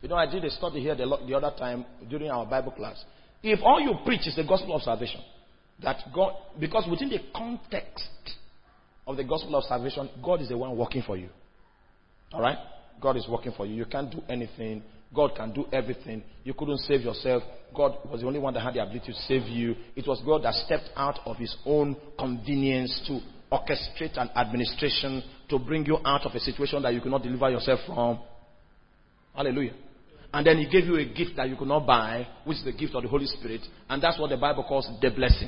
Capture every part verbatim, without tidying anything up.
You know, I did a study here the, the other time during our Bible class. If all you preach is the gospel of salvation, that God, because within the context of the gospel of salvation, God is the one working for you. Alright? God is working for you. You can't do anything. God can do everything. You couldn't save yourself. God was the only one that had the ability to save you. It was God that stepped out of his own convenience to orchestrate an administration to bring you out of a situation that you could not deliver yourself from. Hallelujah. And then he gave you a gift that you could not buy, which is the gift of the Holy Spirit. And that's what the Bible calls the blessing.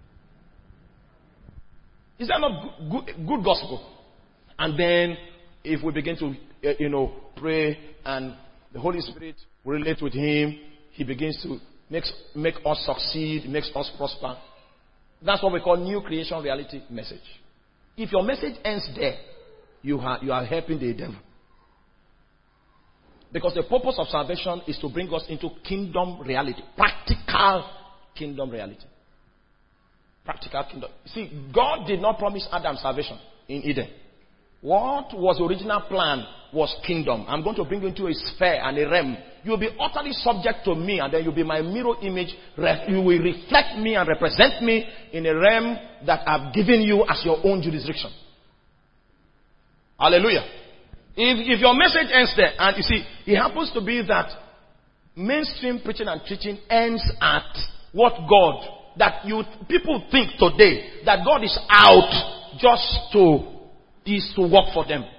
Is that not good, good, good gospel? And then if we begin to, uh, you know, pray and the Holy Spirit will relate with him, he begins to make, make us succeed, makes us prosper. That's what we call new creation reality message. If your message ends there, you are, you are helping the devil. Because the purpose of salvation is to bring us into kingdom reality. Practical kingdom reality. Practical kingdom. See, God did not promise Adam salvation in Eden. What was the original plan was kingdom. I'm going to bring you into a sphere and a realm. You'll be utterly subject to me, and then you'll be my mirror image. You will reflect me and represent me in a realm that I've given you as your own jurisdiction. Hallelujah. If, if your message ends there, and you see, it happens to be that mainstream preaching and teaching ends at what God, that you people think today, that God is out just to, is to work for them.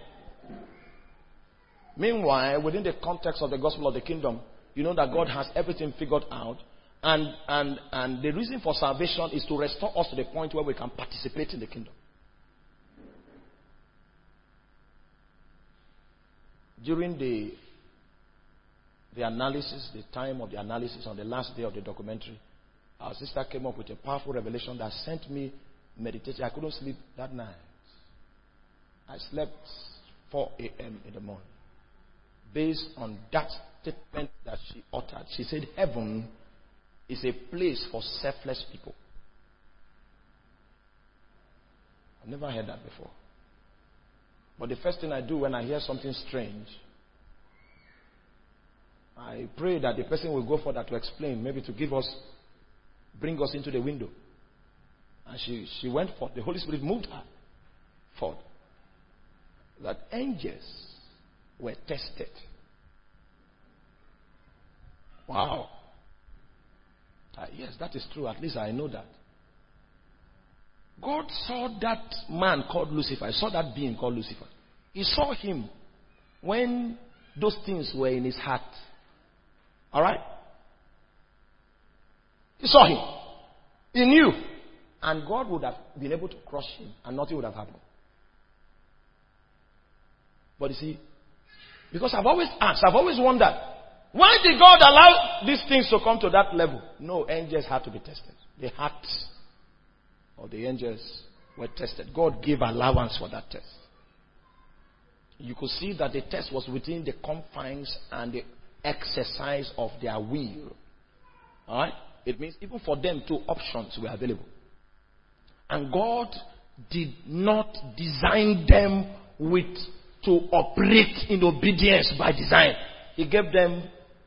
Meanwhile, within the context of the gospel of the kingdom, you know that God has everything figured out, and, and, and the reason for salvation is to restore us to the point where we can participate in the kingdom. During the, the analysis, the time of the analysis on the last day of the documentary, our sister came up with a powerful revelation that sent me meditating. I couldn't sleep that night. I slept four a.m. in the morning. Based on that statement that she uttered. She said, heaven is a place for selfless people. I've never heard that before. But the first thing I do when I hear something strange, I pray that the person will go further to explain, maybe to give us, bring us into the window. And she, she went forth. The Holy Spirit moved her forth. That angels were tested. Wow. Uh, yes, that is true. At least I know that. God saw that man called Lucifer. I saw that being called Lucifer. He saw him when those things were in his heart. Alright? He saw him. He knew. And God would have been able to crush him and nothing would have happened. But you see, because I've always asked, I've always wondered, why did God allow these things to come to that level? No, angels had to be tested. The hearts of the angels were tested. God gave allowance for that test. You could see that the test was within the confines and the exercise of their will. Alright? It means even for them, two options were available. And God did not design them with to operate in obedience by design. He gave them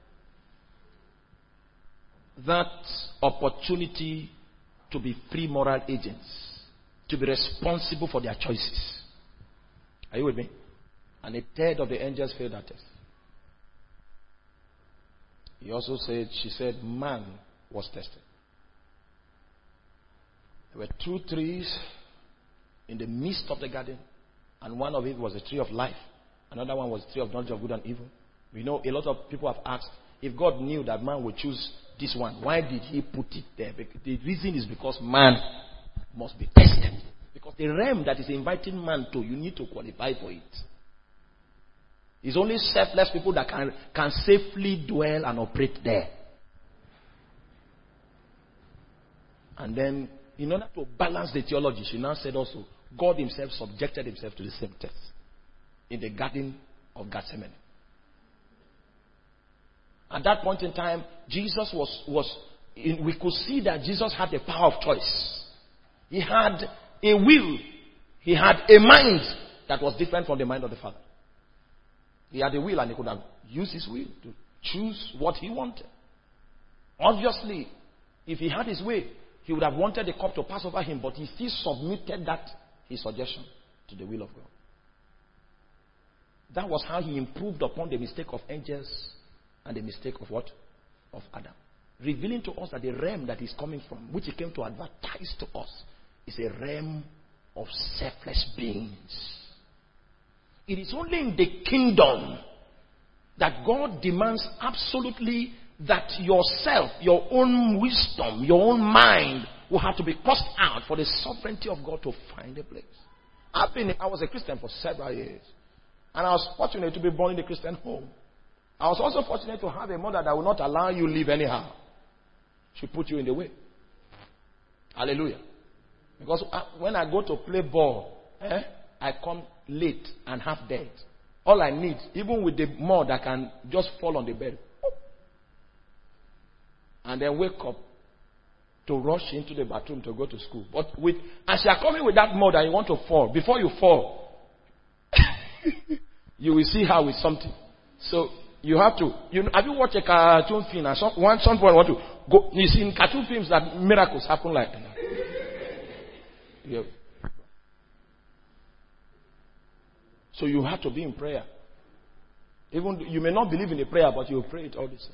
that opportunity to be free moral agents, to be responsible for their choices. Are you with me? And a third of the angels failed that test. He also said, she said, man was tested. There were two trees in the midst of the garden, and one of it was the tree of life. Another one was the tree of knowledge of good and evil. We know a lot of people have asked, if God knew that man would choose this one, why did he put it there? The reason is because man must be tested. Because the realm that is inviting man to, you need to qualify for it. It's only selfless people that can, can safely dwell and operate there. And then, in order to balance the theology, she now said also, God himself subjected himself to the same test in the garden of Gethsemane. At that point in time, Jesus was, was in, we could see that Jesus had the power of choice. He had a will. He had a mind that was different from the mind of the Father. He had a will and he could have used his will to choose what he wanted. Obviously, if he had his way, he would have wanted the cup to pass over him, but he still submitted that, his suggestion, to the will of God. That was how he improved upon the mistake of angels and the mistake of what? Of Adam. Revealing to us that the realm that he's coming from, which he came to advertise to us, is a realm of selfless beings. It is only in the kingdom that God demands absolutely that yourself, your own wisdom, your own mind will have to be tossed out for the sovereignty of God to find a place. I've been, I was a Christian for several years. And I was fortunate to be born in a Christian home. I was also fortunate to have a mother that will not allow you live anyhow. She put you in the way. Hallelujah. Because when I go to play ball, eh, I come late and half dead. All I need, even with the mud, I can just fall on the bed. And then wake up to rush into the bathroom to go to school. But with, as you are coming with that mud and you want to fall, before you fall, you will see how it's something. So you have to. You know, have you watched a cartoon film? And some, one some point want to go. You see in cartoon films that miracles happen like that. Yeah. So you have to be in prayer. Even you may not believe in the prayer, but you pray it all the same.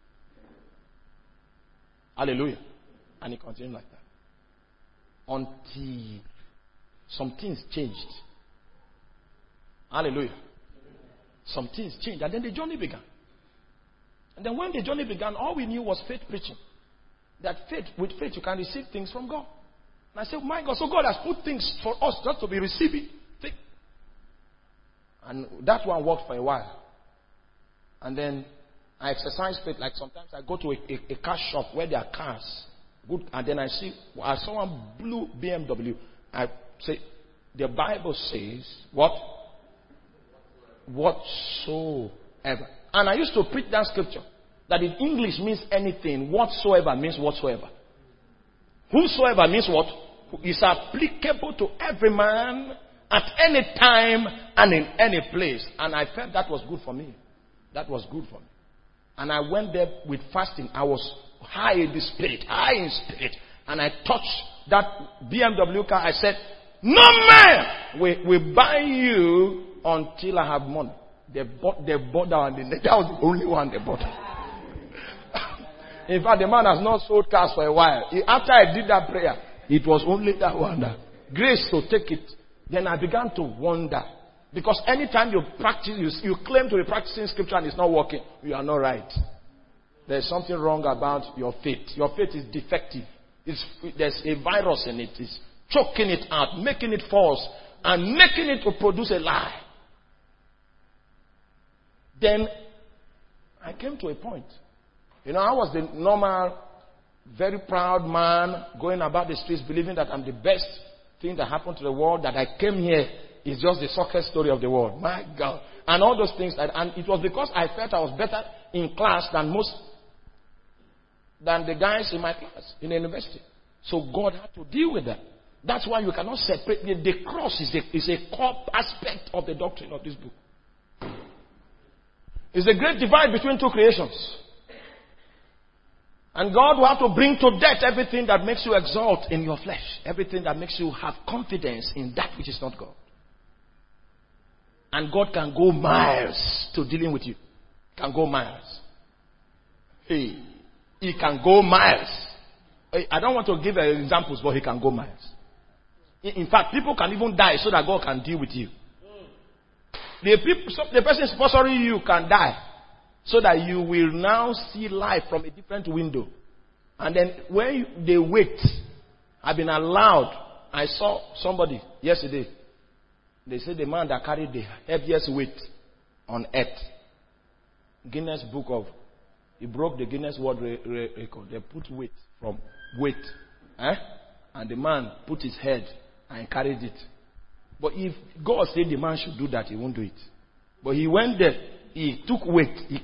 Hallelujah. And it continues like that until some things changed. Hallelujah. Some things changed. And then the journey began. And then when the journey began, all we knew was faith preaching. That faith, with faith, you can receive things from God. And I said, my God, so God has put things for us just to be receiving. And that one worked for a while. And then I exercise faith. Like sometimes I go to a, a, a car shop where there are cars. Good. And then I see, as someone blue B M W, I say, the Bible says, what? Whatsoever. And I used to preach that scripture that if English means anything, whatsoever means whatsoever. Whosoever means what? Is applicable to every man at any time and in any place. And I felt that was good for me. That was good for me. And I went there with fasting. I was high in the spirit, high in spirit. And I touched that B M W car. I said, no man will, will buy you until I have money. They bought, they bought that one. That was the only one they bought. In fact, the man has not sold cars for a while. He, after I did that prayer, it was only that one. That grace to take it. Then I began to wonder. Because anytime you practice, you, you claim to be practicing scripture and it's not working, you are not right. There's something wrong about your faith. Your faith is defective. It's, there's a virus in it. It's choking it out, making it false, and making it to produce a lie. Then I came to a point. You know, I was the normal, very proud man going about the streets believing that I'm the best thing that happened to the world, that I came here is just the success story of the world. My God. And all those things. That, and it was because I felt I was better in class than most, than the guys in my class in the university. So God had to deal with that. That's why you cannot separate. The, the cross is a, is a core aspect of the doctrine of this book. It's a great divide between two creations. And God will have to bring to death everything that makes you exalt in your flesh. Everything that makes you have confidence in that which is not God. And God can go miles to dealing with you. Can go miles. Hey, he can go miles. I don't want to give examples, but he can go miles. In fact, people can even die so that God can deal with you. The, people, the person sponsoring you can die so that you will now see life from a different window. And then when they wait, I've been allowed. I saw somebody yesterday. They said the man that carried the heaviest weight on earth. Guinness Book of, he broke the Guinness World Record. They put weight from weight. Eh? And the man put his head and carried it. But if God said the man should do that, he won't do it. But he went there, he took weight. He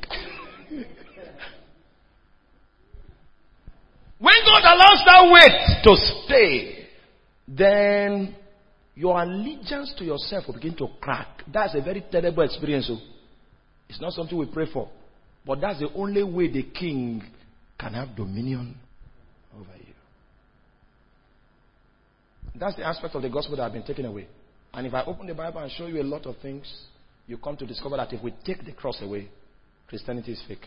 when God allows that weight to stay, then your allegiance to yourself will begin to crack. That's a very terrible experience. So it's not something we pray for. But that's the only way the king can have dominion over you. That's the aspect of the gospel that has been taken away. And if I open the Bible and show you a lot of things, you come to discover that if we take the cross away, Christianity is fake.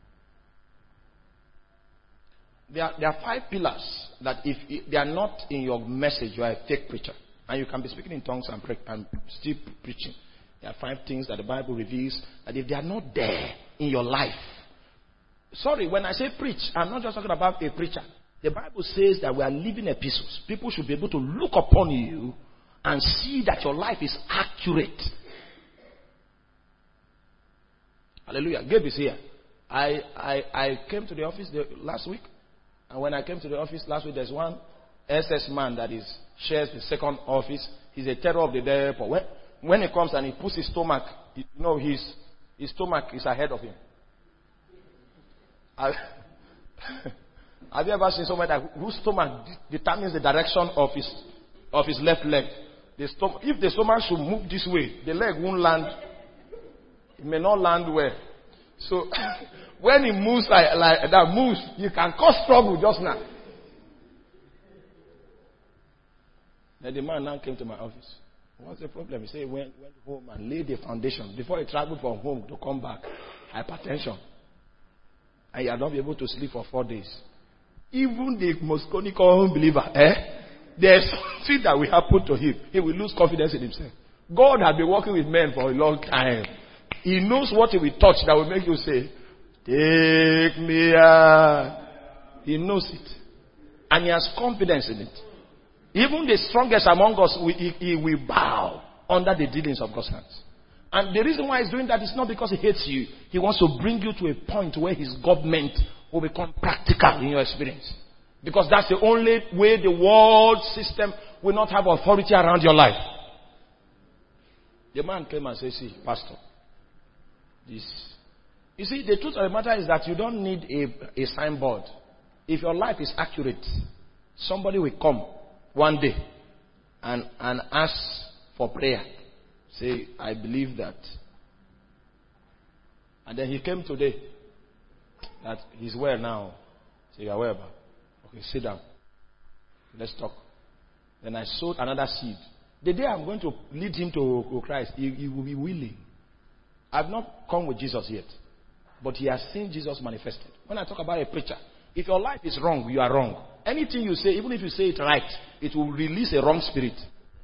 There are, there are five pillars that if they are not in your message, you are a fake preacher. And you can be speaking in tongues and, pre- and still preaching. There are five things that the Bible reveals that if they are not there in your life. Sorry, when I say preach, I'm not just talking about a preacher. The Bible says that we are living epistles. People should be able to look upon you and see that your life is accurate. Hallelujah. Gabe is here. I, I, I came to the office the, last week. And when I came to the office last week, there's one S S man that is shares the second office. He's a terror of the airport. When, when he comes and he puts his stomach, you know, his, his stomach is ahead of him. I, have you ever seen somebody that, whose stomach determines the direction of his of his left leg? The stom- if the stomach should move this way, the leg won't land. It may not land well. So when it moves like, like that moves, you can cause trouble just now. Then the man now came to my office. What's the problem? He said he went, went home and laid the foundation. Before he traveled from home to come back, hypertension. And he had not been able to sleep for four days. Even the most conical unbeliever, eh? There's something that will happen to him. He will lose confidence in himself. God has been working with men for a long time. He knows what he will touch that will make you say, take me out. He knows it. And he has confidence in it. Even the strongest among us, he, he will bow under the dealings of God's hands. And the reason why he's doing that is not because he hates you. He wants to bring you to a point where his government will become practical in your experience. Because that's the only way the world system will not have authority around your life. The man came and said, see, Pastor, this. You see, the truth of the matter is that you don't need a, a signboard. If your life is accurate, somebody will come one day and, and ask for prayer. Say, I believe that. And then he came today. That he's well now. Say, you're well, okay, sit down. Let's talk. Then I sowed another seed. The day I'm going to lead him to Christ, he, he will be willing. I've not come with Jesus yet. But he has seen Jesus manifested. When I talk about a preacher, if your life is wrong, you are wrong. Anything you say, even if you say it right, it will release a wrong spirit.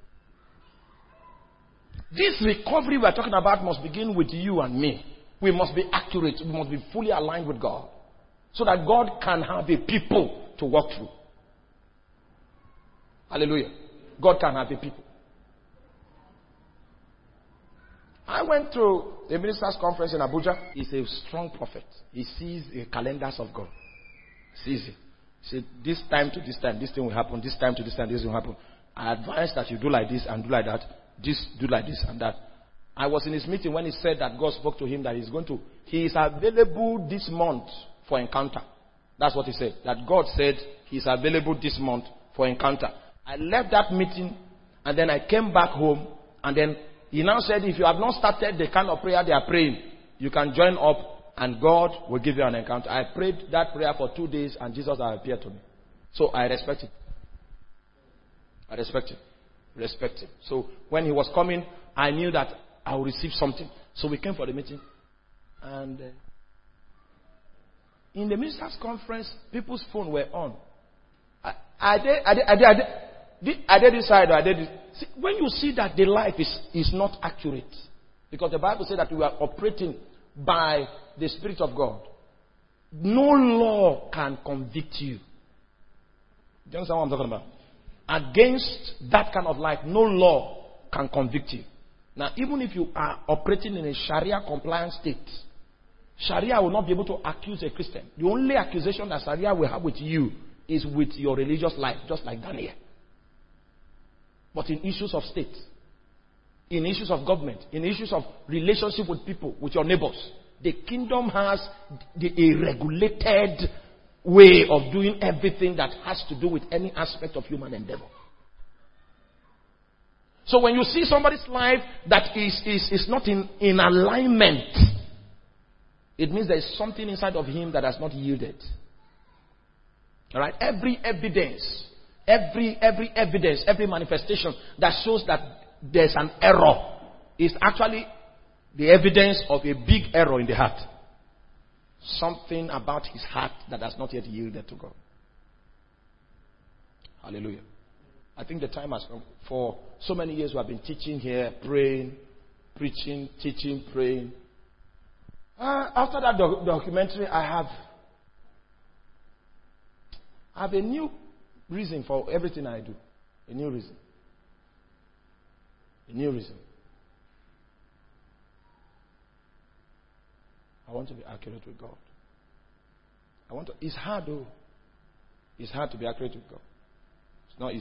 This recovery we are talking about must begin with you and me. We must be accurate. We must be fully aligned with God. So that God can have a people to walk through. Hallelujah. God can have a people. I went to the ministers' conference in Abuja. He's a strong prophet. He sees the calendars of God. Sees it. He said, this time to this time, this thing will happen. This time to this time, this will happen. I advise that you do like this and do like that. This, do like this and that. I was in his meeting when he said that God spoke to him that he's going to, he is available this month for encounter. That's what he said. That God said he's available this month for encounter. I left that meeting and then I came back home and then he now said if you have not started the kind of prayer they are praying, you can join up and God will give you an encounter. I prayed that prayer for two days and Jesus appeared to me. So I respect it. I respect it. Respect him. So when he was coming, I knew that I would receive something. So we came for the meeting. And uh, in the ministers' conference, people's phones were on. I, I did, I did, I did, I did, I did this side or I did this. See, when you see that the life is, is not accurate, because the Bible said that we are operating by the Spirit of God, no law can convict you. Do you understand what I'm talking about? Against that kind of life, no law can convict you. Now, even if you are operating in a Sharia compliant state, Sharia will not be able to accuse a Christian. The only accusation that Sharia will have with you is with your religious life, just like Daniel. But in issues of state, in issues of government, in issues of relationship with people, with your neighbors, the kingdom has the, a regulated way of doing everything that has to do with any aspect of human endeavor. So when you see somebody's life that is, is, is not in, in alignment, it means there is something inside of him that has not yielded. All right? Every evidence, every every evidence, every manifestation that shows that there's an error is actually the evidence of a big error in the heart. Something about his heart that has not yet yielded to God. Hallelujah. I think the time has come. For so many years we have been teaching here, praying, preaching, teaching, praying. Uh, after that doc- documentary, I have, I have a new reason for everything I do. A new reason. A new reason. I want to be accurate with God. I want to. It's hard though. It's hard to be accurate with God. It's not easy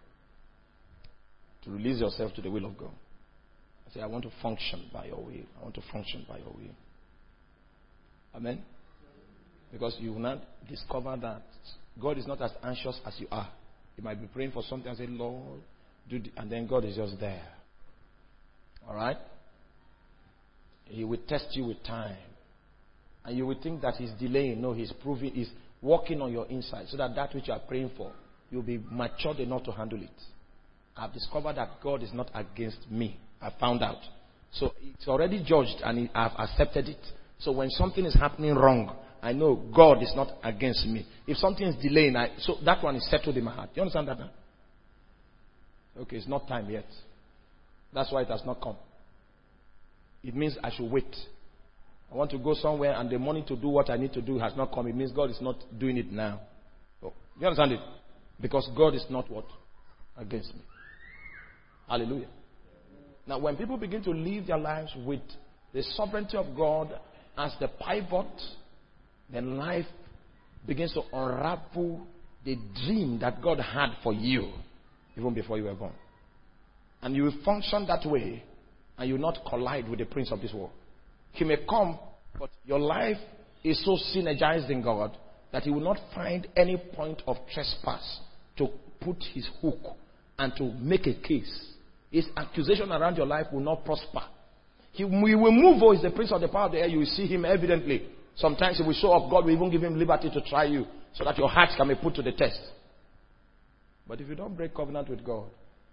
to release yourself to the will of God. I say, I want to function by your will. I want to function by your will. Amen? Because you will not discover that God is not as anxious as you are. You might be praying for something and say, Lord, do this, and then God is just there. Alright? He will test you with time. And you will think that he's delaying. No, he's proving, he's working on your inside so that that which you are praying for, you'll be matured enough to handle it. I've discovered that God is not against me. I found out. So it's already judged and I've accepted it. So when something is happening wrong, I know God is not against me. If something is delaying, I, so that one is settled in my heart. You understand that now? Okay, it's not time yet. That's why it has not come. It means I should wait. I want to go somewhere and the money to do what I need to do has not come. It means God is not doing it now. So, you understand it? Because God is not what? Against me. Hallelujah. Now, when people begin to live their lives with the sovereignty of God as the pivot, then life begins to unravel the dream that God had for you even before you were born. And you will function that way and you will not collide with the prince of this world. He may come, but your life is so synergized in God that he will not find any point of trespass to put his hook and to make a case. His accusation around your life will not prosper. He, he will move, or is the prince of the power of the air. You will see him evidently. Sometimes he will show up. God will even give him liberty to try you so that your heart can be put to the test. But if you don't break covenant with God,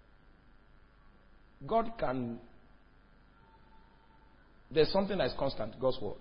God can... There's something that is constant, God's word.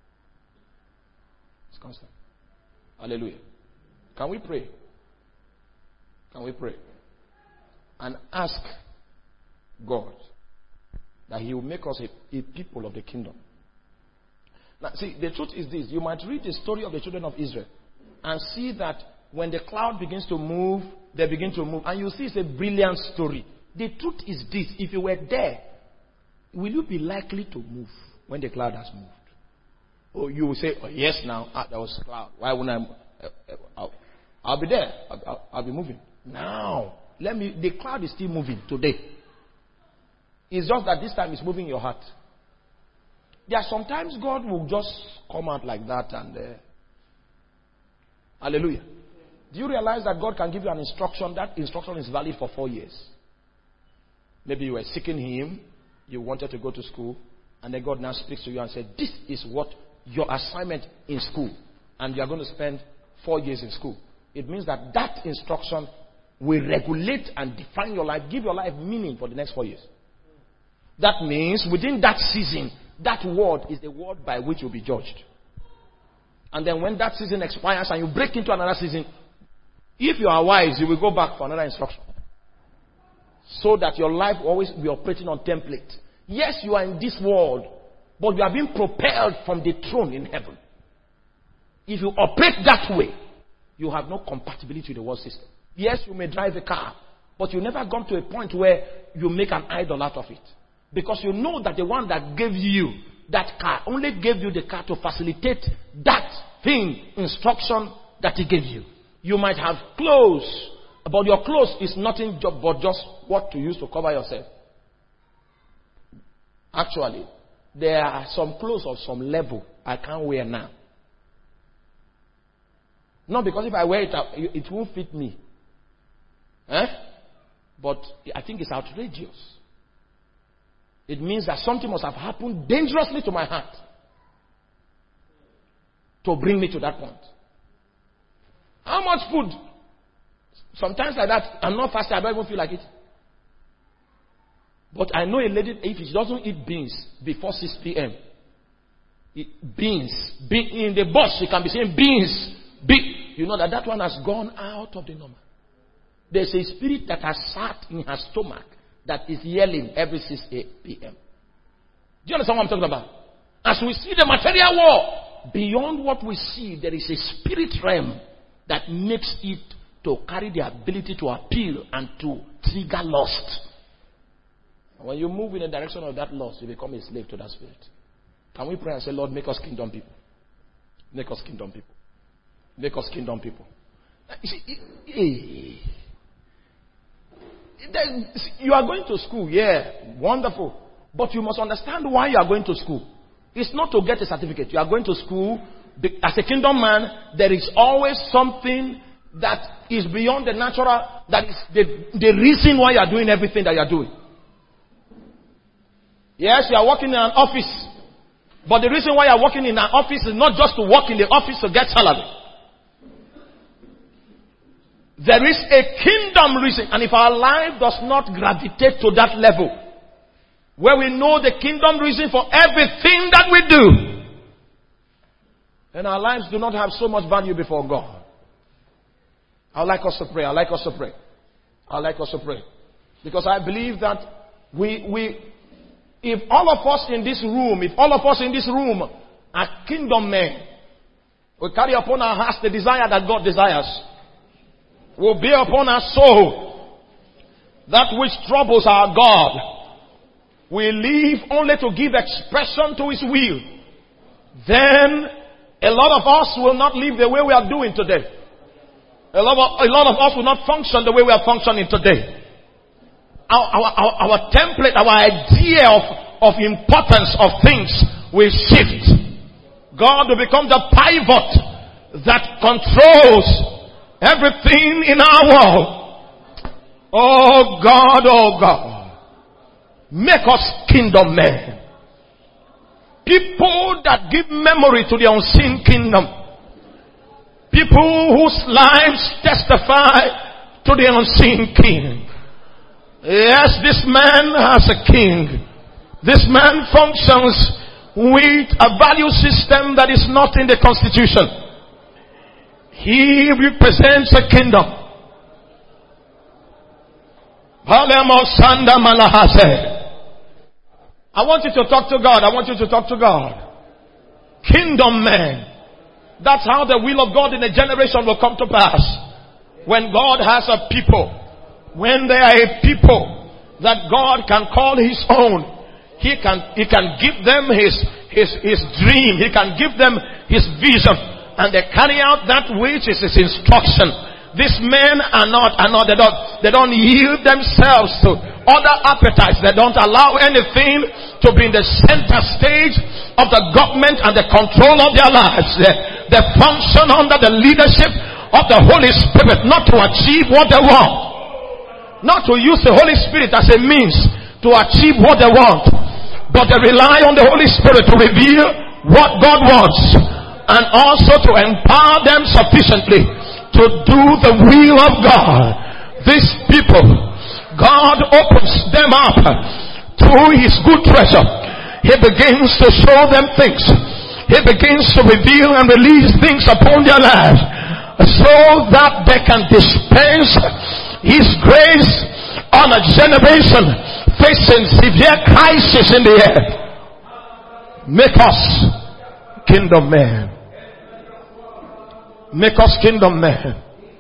It's constant. Hallelujah. Can we pray? Can we pray? And ask God that he will make us a, a people of the kingdom. Now, see, the truth is this. You might read the story of the children of Israel and see that when the cloud begins to move, they begin to move. And you see it's a brilliant story. The truth is this. If you were there, will you be likely to move when the cloud has moved? Oh, you will say, oh, yes, now, ah, there was a cloud. Why wouldn't I? Uh, uh, I'll, I'll be there. I'll, I'll, I'll be moving. Now, let me, the cloud is still moving today. It's just that this time it's moving your heart. There are sometimes God will just come out like that and uh, hallelujah. Do you realize that God can give you an instruction? That instruction is valid for four years. Maybe you were seeking him, you wanted to go to school, and then God now speaks to you and said, this is what your assignment in school, and you are going to spend four years in school. It means that that instruction will regulate and define your life, give your life meaning for the next four years. That means within that season, that word is the word by which you'll be judged. And then when that season expires and you break into another season, if you are wise, you will go back for another instruction. So that your life will always be operating on template. Yes, you are in this world, but you are being propelled from the throne in heaven. If you operate that way, you have no compatibility with the world system. Yes, you may drive a car, but you never gone to a point where you make an idol out of it. Because you know that the one that gave you that car only gave you the car to facilitate that thing, instruction that he gave you. You might have clothes, but your clothes is nothing but just what to use to cover yourself. Actually, there are some clothes of some level I can't wear now. Not because if I wear it, it won't fit me. Eh? But I think it's outrageous. It means that something must have happened dangerously to my heart. to bring me to that point. How much food? Sometimes like that, I'm not fasting, I don't even feel like it. But I know a lady, if she doesn't eat beans before six p.m., beans, be, in the bus, she can be saying beans, be, you know that that one has gone out of the normal. There's a spirit that has sat in her stomach that is yelling every six p.m. Do you understand what I'm talking about? As we see the material world, beyond what we see, there is a spirit realm that makes it to carry the ability to appeal and to trigger lust. When you move in the direction of that lust, you become a slave to that spirit. Can we pray and say, Lord, make us kingdom people. Make us kingdom people. Make us kingdom people. You see, you are going to school, yeah, wonderful. But you must understand why you are going to school. It's not to get a certificate. You are going to school. As a kingdom man, there is always something that is beyond the natural, that is the, the reason why you are doing everything that you are doing. Yes, you are working in an office. But the reason why you are working in an office is not just to work in the office to get salary. There is a kingdom reason. And if our life does not gravitate to that level, where we know the kingdom reason for everything that we do, then our lives do not have so much value before God. I'd like us to pray. I'd like us to pray. I'd like us to pray. Because I believe that we, we, if all of us in this room, if all of us in this room are kingdom men, we carry upon our hearts the desire that God desires. We'll bear upon our soul that which troubles our God. We live only to give expression to His will. Then a lot of us will not live the way we are doing today. A lot of, a lot of us will not function the way we are functioning today. Our, our, our, our template, our idea of, of importance of things will shift. God will become the pivot that controls everything in our world. Oh God, oh God. Make us kingdom men. People that give memory to the unseen kingdom. People whose lives testify to the unseen king. Yes, this man has a king. This man functions with a value system that is not in the constitution. He represents a kingdom. I want you to talk to God. I want you to talk to God. Kingdom man. That's how the will of God in a generation will come to pass. When God has a people, when they are a people that God can call His own, He can, He can give them His, His, His dream. He can give them His vision. And they carry out that which is His instruction. These men are not, are not, they don't, they don't yield themselves to other appetites. They don't allow anything to be in the center stage of the government and the control of their lives. They, they function under the leadership of the Holy Spirit, not to achieve what they want. Not to use the Holy Spirit as a means to achieve what they want. But they rely on the Holy Spirit to reveal what God wants. And also to empower them sufficiently to do the will of God. These people, God opens them up through His good treasure. He begins to show them things. He begins to reveal and release things upon their lives so that they can dispense His grace on a generation facing severe crisis in the air. Make us kingdom men. Make us kingdom men.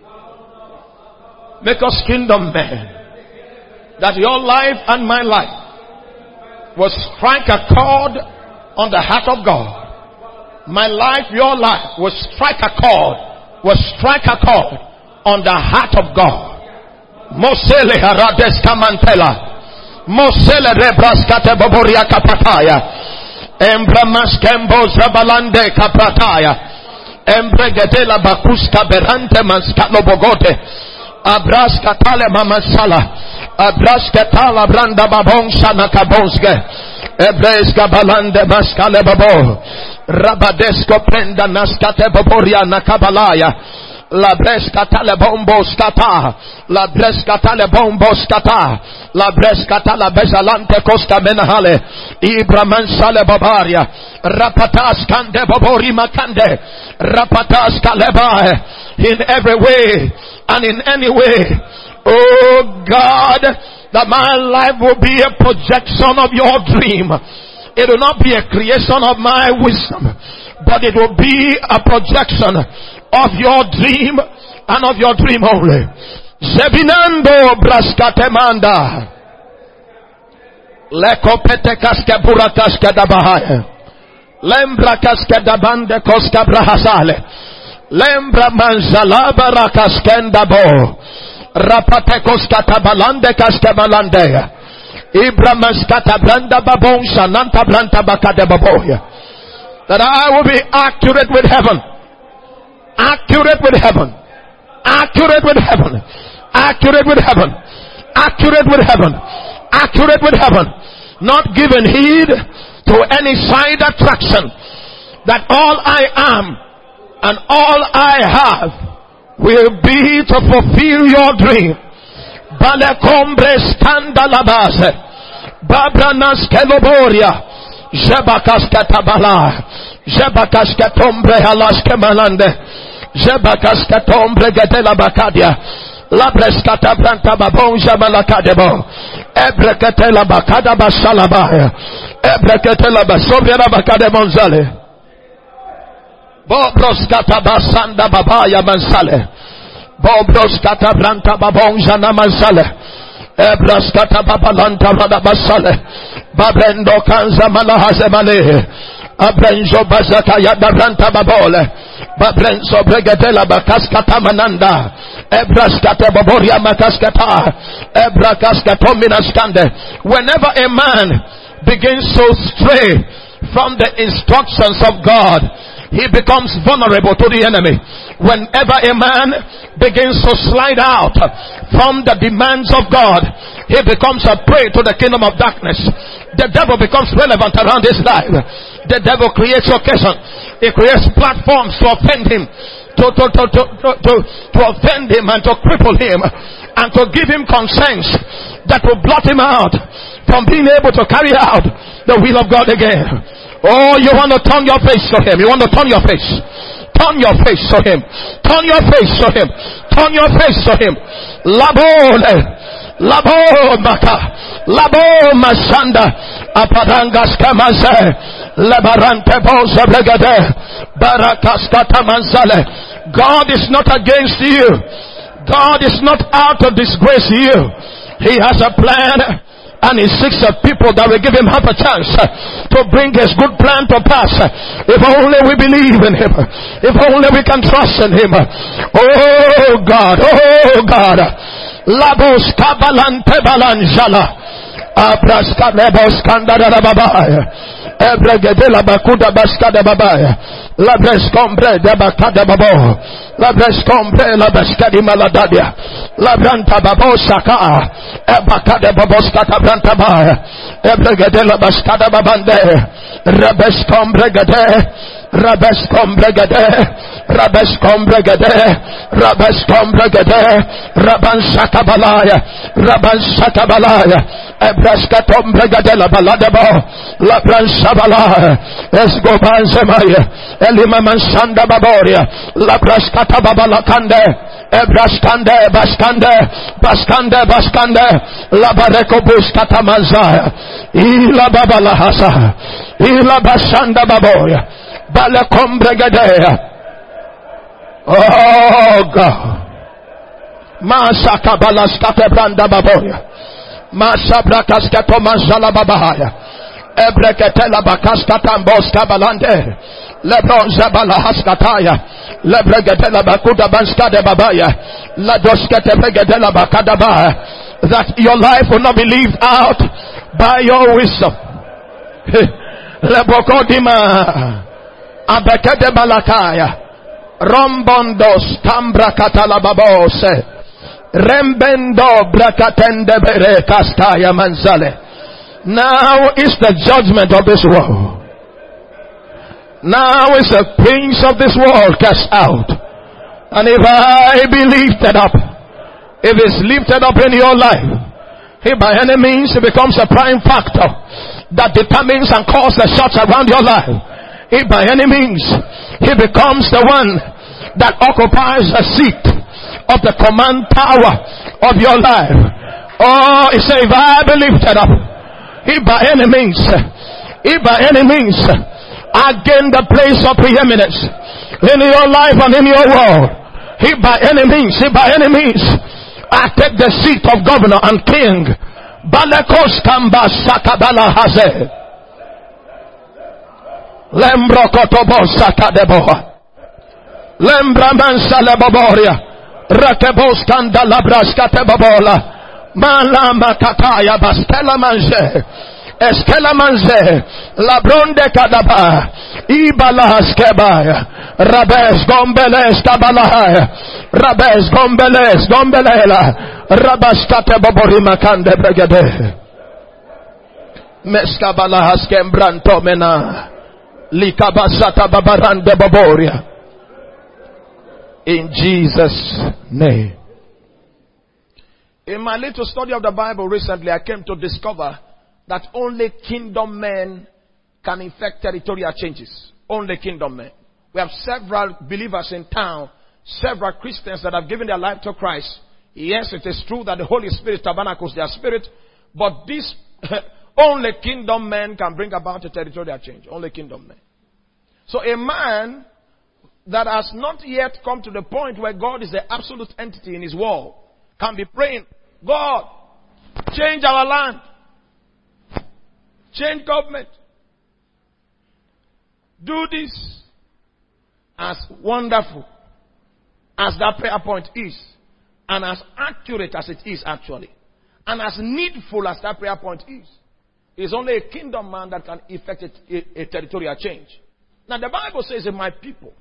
Make us kingdom men. That your life and my life will strike a chord on the heart of God. My life, your life will strike a chord, will strike a chord on the heart of God. Mosele harades kamantela. Mosele rebras katebaboria kapataya. Embramas kembo zabalande kapataya. Embregetela bakuska berante manskalo bogote. Abraska tale mamasala. Abraska tala branda babonsa nakabonske. Ebreska balande maskale babo. Rabadesko prenda naskate boboria nakabalaya. La bresca tale bombo scata, la bresca tale bombo scata, la bresca tale besalante costa menahale, Ibraman sale babaria, rapatas kande babori makande, rapatas kalebae, in every way and in any way. Oh God, that my life will be a projection of your dream. It will not be a creation of my wisdom, but it will be a projection of your dream and of your dream only. Zebinando braskatemanda. Leko pete kaske burakaske dabahaya. Lembra kaske dabande koska brahasale. Lembra manzalaba rakaskenda bo. Rapate koska tabalande kaske malandeya. Ibramaskata branda babon shananta branta bakade baboya. That I will be accurate with heaven. Accurate with heaven. Accurate with heaven. Accurate with heaven. Accurate with heaven. Accurate with heaven. Not giving heed to any side attraction. That all I am and all I have will be to fulfill your dream. Balekombre standa la base. Babranas keloboria. Jebakas katabala. Jebakas katombre halas kemalande. Jebakas katombre gedela bakadia. Labres katabranta babonja malakadebo. Ebreketela bakada basalabaya. Ebreketela basobra bakademonzale. Bobros katabasanda babaya mansale. Bobros katabranta babonja namansale. Ebras katababalanta radabasale. Babrendo kanza malahase male. Abrenzo bazaka yadabranta babole. Babrenzo bregetela bakaskata mananda. Ebraskata baboria makaskata. Ebrakaskata minaskande. Whenever a man begins to stray from the instructions of God, he becomes vulnerable to the enemy. Whenever a man begins to slide out from the demands of God, he becomes a prey to the kingdom of darkness. The devil becomes relevant around his life. The devil creates occasion. He creates platforms to offend him, to, to, to, to, to, to, to offend him and to cripple him, and to give him conscience that will blot him out from being able to carry out the will of God again. Oh, you want to turn your face to him. You want to turn your face. Turn your face to him. Turn your face to him. Turn your face to him. Labole. Labo maka. Labo masanda. Apadangas kamase. Labarante bosa bregade. Barakas katamanzale. God is not against you. God is not out to disgrace you. He has a plan. And he seeks a people that will give him half a chance to bring his good plan to pass. If only we believe in him. If only we can trust in him. Oh God. Oh God. Labos kabalante balanjala. Abraska nebos kandara babaya. Ebregedela bakuda baskada babaya. Labres combre de bakada babo. Labres combre la baskadi maladadia. Labranta babo saka. Ebakade babos kata branta ba. Ebregedela baskada babande. Rabes combre gade. Rabes combre gade. Rabes combre gade. Rabes combre gade. Raban saka balaya. Raban saka balaya. Ebraska tombre gade la baladebo. Labran sabala. Esgoban semaya. Elima mansanda baboria. Labraskata babalakande. Ebraskande baskande. Baskande baskande. Labareko buskata manzaya. Ila babalahasa. Ila basanda baboria. Balekombre gadea. Oh God. Masaka balaskate branda baboria. Masabrakaskato manzala babahaya. Ebreketela bakaskatambos kabalande. Lebron zabala haskataya. Lebregetela bakuda banskade babaya. La doskete bregetela bakadaba. That your life will not be lived out by your wisdom. Lebokodima. Abekede balakaya. Rombondos tambra katalababose. Rembendo brakatende bere kastaya manzale. Now is the judgment of this world. Now is the prince of this world cast out. And if I be lifted up, if it's lifted up in your life, he by any means it becomes a prime factor that determines and calls the shots around your life. He by any means he becomes the one that occupies a seat of the command tower of your life. Oh, he said, if I be lifted up, he by any means, he by any means, I gain the place of preeminence in your life and in your world. He by any means, he by any means, I take the seat of governor and king. Balekos kamba sakabala haze. Lembro kotobo sakadeboha. Lembra mansale boboria. Rakebos kanda labraska tebobola. Malama kataya baskela manje. Eskela manje. Labronde kadaba. Ibala skebaya. Rabes gombeles kabalahaya. Rabes gombeles gombelela. Rabastate boborima kande bregede. Meskabala haskembranto mena. Likabasata babarande boboria. In Jesus' name. In my little study of the Bible recently, I came to discover that only kingdom men can effect territorial changes. Only kingdom men. We have several believers in town, several Christians that have given their life to Christ. Yes, it is true that the Holy Spirit tabernacles their spirit, but this only kingdom men can bring about a territorial change. Only kingdom men. So a man that has not yet come to the point where God is the absolute entity in his world can be praying, God, change our land. Change government. Do this. As wonderful as that prayer point is, and as accurate as it is actually, and as needful as that prayer point is, it's only a kingdom man that can effect a, a, a territorial change. Now the Bible says, in my people.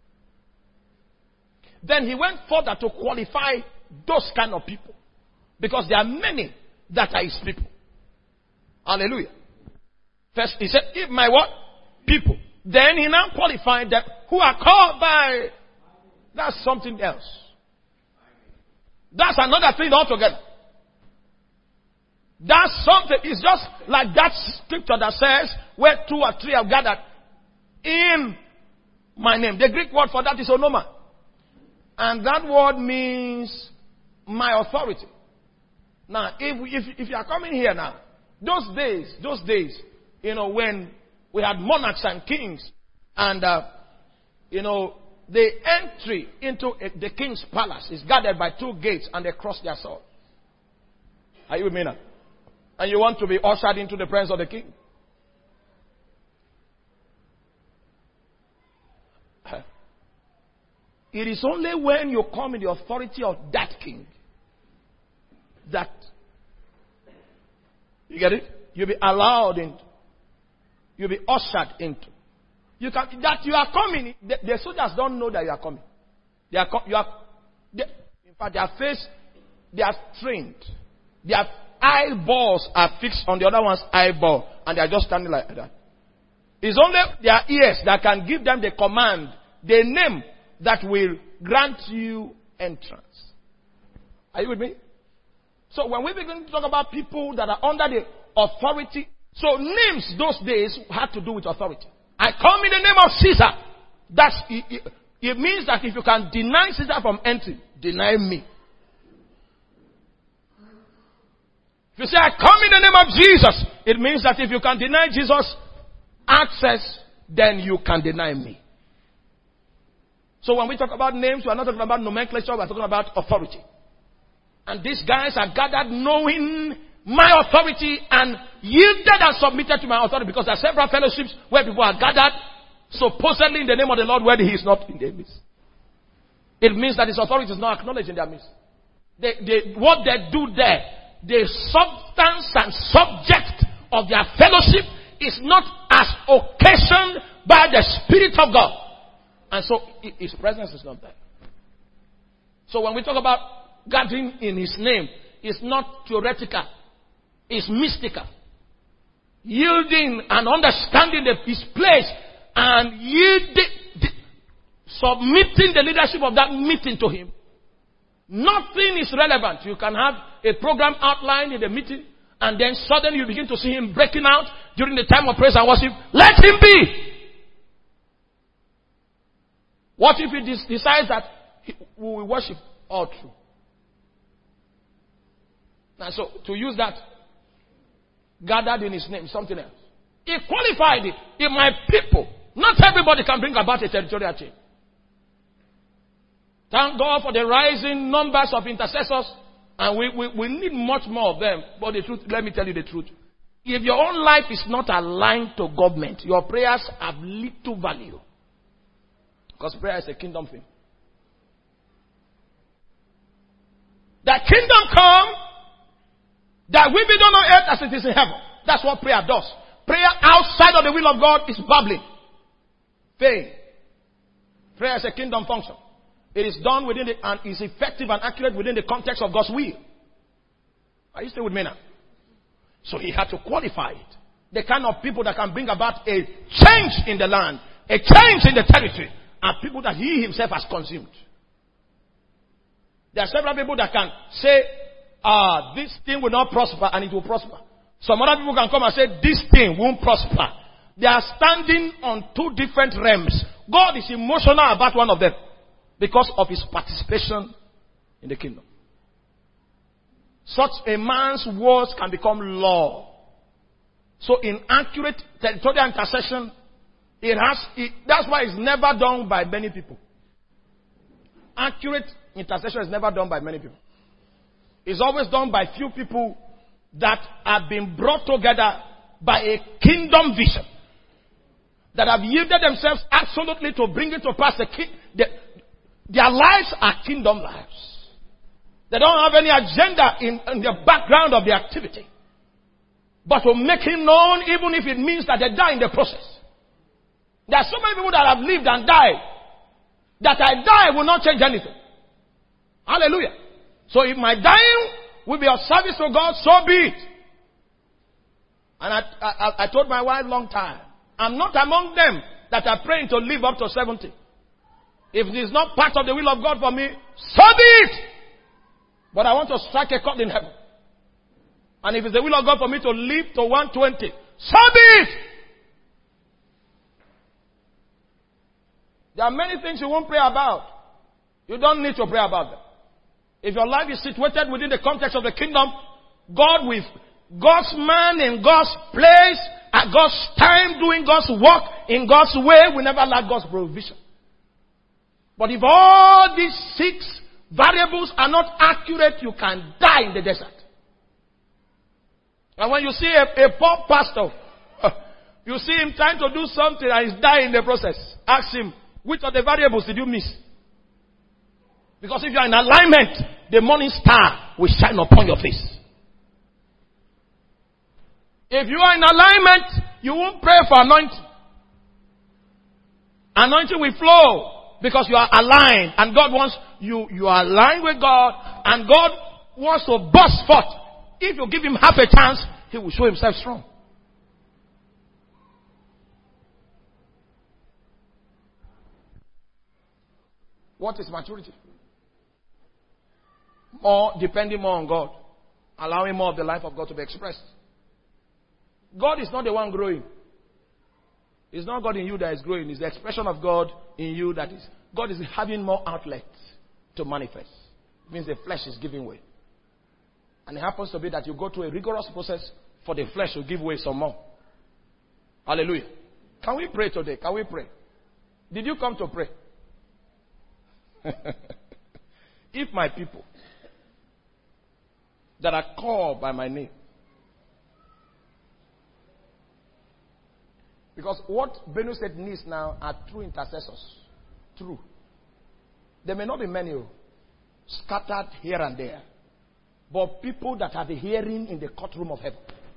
Then he went further to qualify those kind of people. Because there are many that are his people. Hallelujah. First he said, if my what? People. Then he now qualified them who are called by. That's something else. That's another thing altogether. That's something. It's just like that scripture that says, where two or three are gathered in my name. The Greek word for that is onoma. And that word means my authority. Now, if, if, if you are coming here now, those days, those days, you know, when we had monarchs and kings, and, uh, you know, the entry into a, the king's palace is guarded by two gates, and they cross their sword. Are you with me now? And you want to be ushered into the presence of the king? It is only when you come in the authority of that king that, you get it? You'll be allowed into. You'll be ushered into. You can, that you are coming, the, the soldiers don't know that you are coming. They are, you are, they, in fact, their face, they are trained. Their eyeballs are fixed on the other one's eyeball, and they are just standing like that. It's only their ears that can give them the command, the name that will grant you entrance. Are you with me? So when we begin to talk about people that are under the authority, so names those days had to do with authority. I come in the name of Caesar. That's it, it, it means that if you can deny Caesar from entering, deny me. If you say I come in the name of Jesus, it means that if you can deny Jesus access, then you can deny me. So when we talk about names, we are not talking about nomenclature, we are talking about authority. And these guys are gathered knowing my authority and yielded and submitted to my authority, because there are several fellowships where people are gathered supposedly in the name of the Lord where he is not in their midst. It means that his authority is not acknowledged in their midst. They, they, what they do there, the substance and subject of their fellowship is not as occasioned by the Spirit of God. And so his presence is not there. So when we talk about gathering in his name, it's not theoretical. It's mystical. Yielding and understanding the, his place and yielding, submitting the leadership of that meeting to him, nothing is relevant. You can have a program outlined in the meeting, and then suddenly you begin to see him breaking out during the time of praise and worship. Let him be. What if he decides that he, we will worship all through? And so, to use that, gathered in his name, something else. He qualified it. In my people, not everybody can bring about a territorial change. Thank God for the rising numbers of intercessors, and we, we, we need much more of them. But the truth, let me tell you the truth. If your own life is not aligned to government, your prayers have little value. Because prayer is a kingdom thing. The kingdom come, that we be done on earth as it is in heaven. That's what prayer does. Prayer outside of the will of God is babbling. Vain. Prayer is a kingdom function. It is done within the, and is effective and accurate within the context of God's will. Are you still with me now? So he had to qualify it. The kind of people that can bring about a change in the land, a change in the territory, are people that he himself has consumed. There are several people that can say, ah, this thing will not prosper, and it will prosper. Some other people can come and say, this thing won't prosper. They are standing on two different realms. God is emotional about one of them because of his participation in the kingdom. Such a man's words can become law. So in accurate territorial intercession, it has, it, that's why it's never done by many people. Accurate intercession is never done by many people. It's always done by few people that have been brought together by a kingdom vision. That have yielded themselves absolutely to bring it to pass. The king, the, their lives are kingdom lives. They don't have any agenda in, in the background of the activity. But to make him known, even if it means that they die in the process. There are so many people that have lived and died, that I die will not change anything. Hallelujah. So if my dying will be of service to God, so be it. And I, I, I told my wife long time, I'm not among them that are praying to live up to seventy. If it is not part of the will of God for me, so be it. But I want to strike a chord in heaven. And if it's the will of God for me to live to one twenty, so be it. There are many things you won't pray about. You don't need to pray about them. If your life is situated within the context of the kingdom, God with God's man in God's place, at God's time, doing God's work in God's way, will never lack God's provision. But if all these six variables are not accurate, you can die in the desert. And when you see a, a poor pastor, you see him trying to do something and he's dying in the process. Ask him, which of the variables did you miss? Because if you are in alignment, the morning star will shine upon your face. If you are in alignment, you won't pray for anointing. Anointing will flow because you are aligned, and God wants you, you are aligned with God, and God wants to burst forth. If you give him half a chance, he will show himself strong. What is maturity? More depending more on God, allowing more of the life of God to be expressed. God is not the one growing. It's not God in you that is growing. It's the expression of God in you that is. God is having more outlets to manifest. It means the flesh is giving way. And it happens to be that you go through a rigorous process for the flesh to give way some more. Hallelujah. Can we pray today? Can we pray? Did you come to pray? If my people that are called by my name. Because what Benu said needs now are true intercessors. True. There may not be many scattered here and there. But people that have a hearing in the courtroom of heaven.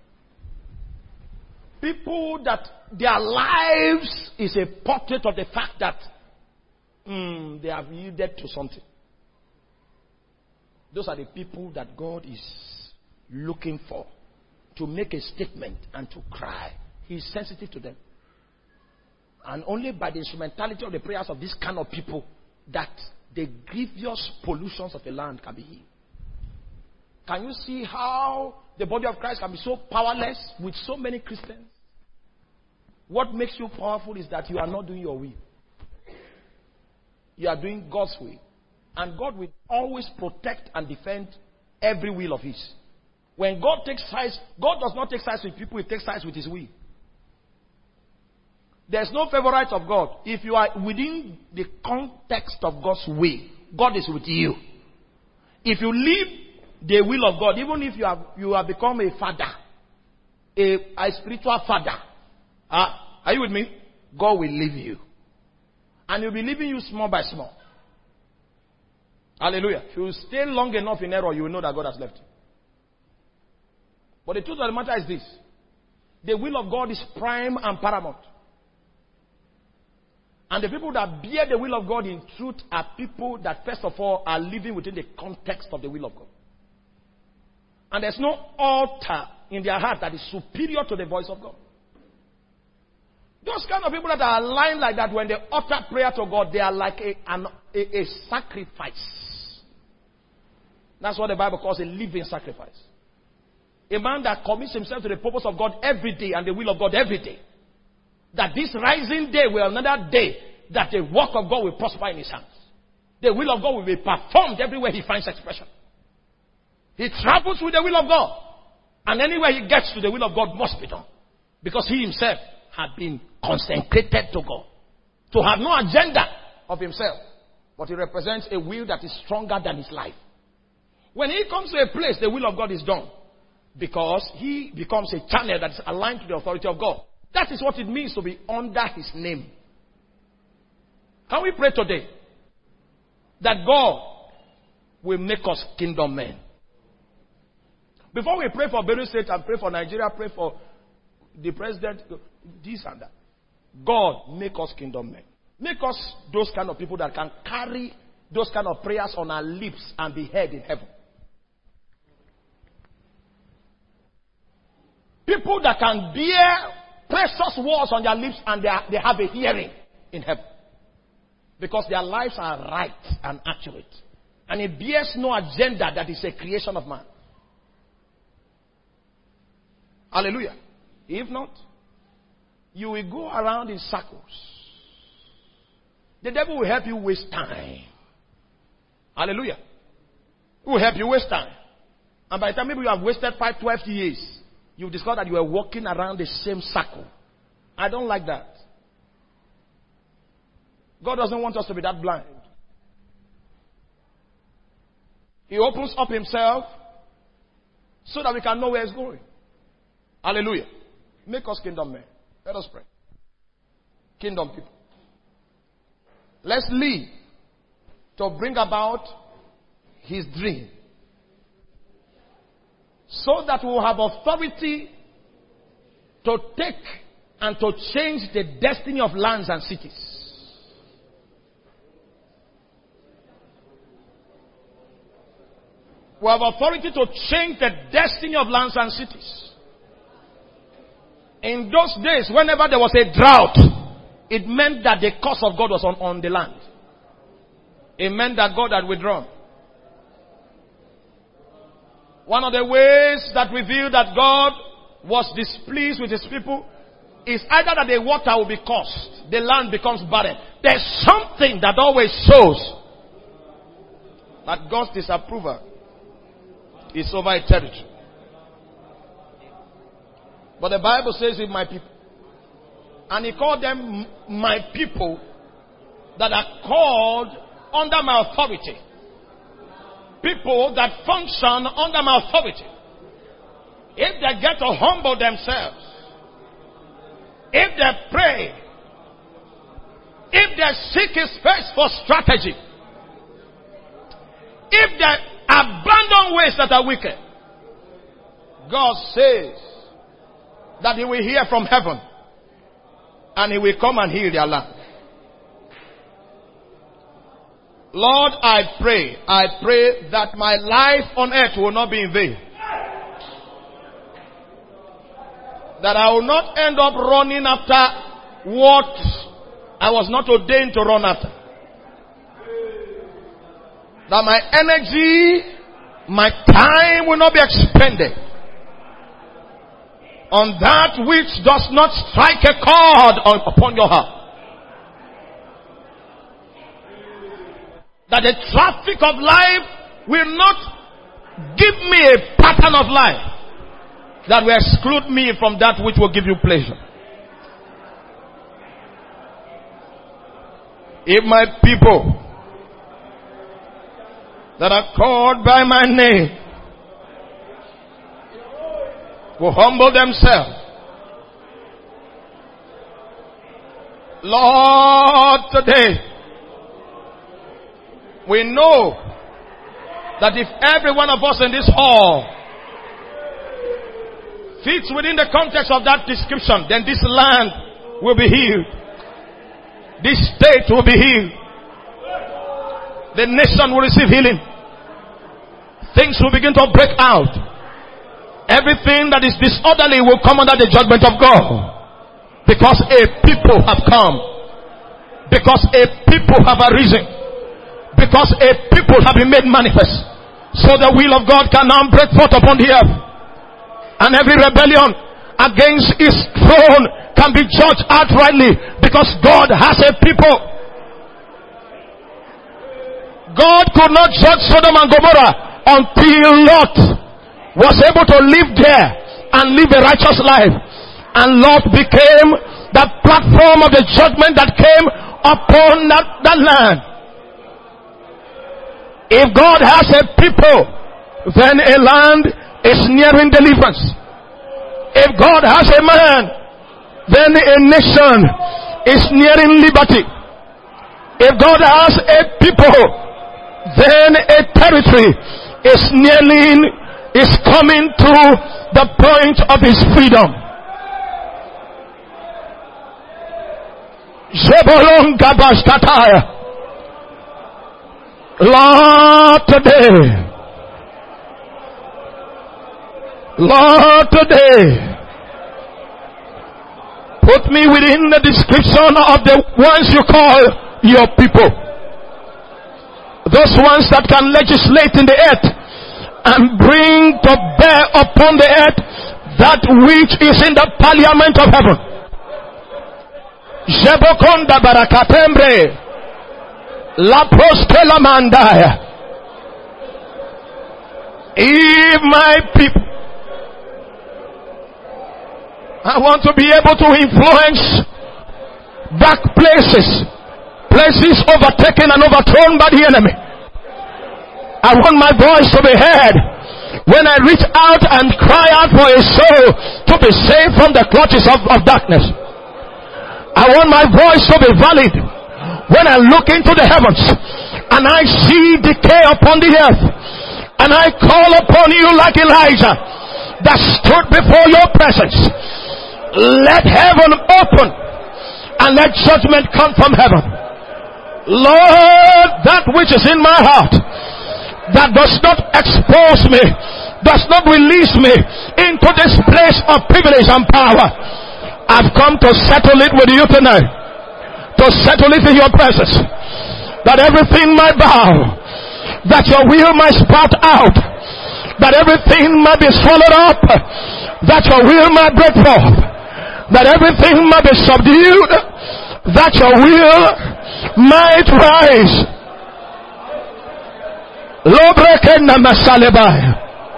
People that their lives is a portrait of the fact that mm, they have yielded to something. Those are the people that God is looking for to make a statement and to cry. He is sensitive to them. And only by the instrumentality of the prayers of this kind of people that the grievous pollutions of the land can be healed. Can you see how the body of Christ can be so powerless with so many Christians? What makes you powerful is that you are not doing your will. You are doing God's will. And God will always protect and defend every will of His. When God takes sides, God does not take sides with people, He takes sides with His will. There's no favorite of God. If you are within the context of God's will, God is with you. If you live the will of God, even if you have you have become a father, a, a spiritual father, uh, are you with me? God will leave you. And He'll be leaving you small by small. Hallelujah. If you stay long enough in error, you will know that God has left you. But the truth of the matter is this. The will of God is prime and paramount. And the people that bear the will of God in truth are people that first of all are living within the context of the will of God. And there's no altar in their heart that is superior to the voice of God. Those kind of people that are aligned like that, when they utter prayer to God, they are like a, an, a, a sacrifice. That's what the Bible calls a living sacrifice. A man that commits himself to the purpose of God every day and the will of God every day. That this rising day will another day that the work of God will prosper in his hands. The will of God will be performed everywhere he finds expression. He travels with the will of God. And anywhere he gets to, the will of God must be done. Because he himself had been consecrated to God. To have no agenda of himself. But he represents a will that is stronger than his life. When he comes to a place, the will of God is done. Because he becomes a channel that is aligned to the authority of God. That is what it means to be under His name. Can we pray today that God will make us kingdom men? Before we pray for Benue State and pray for Nigeria, pray for the president, this and that. God, make us kingdom men. Make us those kind of people that can carry those kind of prayers on our lips and be heard in heaven. People that can bear precious words on their lips and they, are, they have a hearing in heaven. Because their lives are right and accurate. And it bears no agenda that is a creation of man. Hallelujah. If not, you will go around in circles. The devil will help you waste time. Hallelujah. He will help you waste time. And by the time maybe you have wasted five, twelve years, you discover that you are walking around the same circle. I don't like that. God doesn't want us to be that blind. He opens up Himself so that we can know where He's going. Hallelujah. Make us kingdom men. Let us pray. Kingdom people. Let's live to bring about His dream. So that we will have authority to take and to change the destiny of lands and cities. We have authority to change the destiny of lands and cities. In those days, whenever there was a drought, it meant that the curse of God was on, on the land. It meant that God had withdrawn. One of the ways that revealed that God was displeased with His people is either that the water will be cursed, the land becomes barren. There's something that always shows that God's disapproval is over a territory. But the Bible says in my people, and He called them my people that are called under my authority. People that function under my authority. If they get to humble themselves, if they pray, if they seek His face for strategy, if they abandon ways that are wicked, God says that He will hear from heaven and He will come and heal their land. Lord, I pray, I pray that my life on earth will not be in vain. That I will not end up running after what I was not ordained to run after. That my energy, my time will not be expended on that which does not strike a chord on, upon your heart. That the traffic of life will not give me a pattern of life that will exclude me from that which will give you pleasure. If my people that are called by my name will humble themselves, Lord, today we know that if every one of us in this hall fits within the context of that description, then this land will be healed. This state will be healed. The nation will receive healing. Things will begin to break out. Everything that is disorderly will come under the judgment of God. Because a people have come. Because a people have arisen. Because a people have been made manifest. So the will of God can now break forth upon the earth. And every rebellion against his throne can be judged outrightly. Because God has a people. God could not judge Sodom and Gomorrah until Lot was able to live there and live a righteous life. And Lot became the platform of the judgment that came upon that, that land. If God has a people, then a land is nearing deliverance. If God has a man, then a nation is nearing liberty. If God has a people, then a territory is nearly, is coming to the point of his freedom. Jebolon Gabashkataya. Lord, today, Lord, today, put me within the description of the ones you call your people. Those ones that can legislate in the earth and bring to bear upon the earth that which is in the parliament of heaven. Jebokonda barakatembre. La proskela mandaya. If my people, I want to be able to influence dark places, places overtaken and overthrown by the enemy. I want my voice to be heard when I reach out and cry out for a soul to be saved from the clutches of, of darkness. I want my voice to be valid when I look into the heavens and I see decay upon the earth, and I call upon you like Elijah that stood before your presence. Let heaven open and let judgment come from heaven. Lord, that which is in my heart that does not expose me, does not release me into this place of privilege and power, I've come to settle it with you tonight. To settle it in your presence. That everything might bow. That your will might spout out. That everything might be swallowed up. That your will might break forth. That everything might be subdued. That your will might rise. Lobrekena masalebai.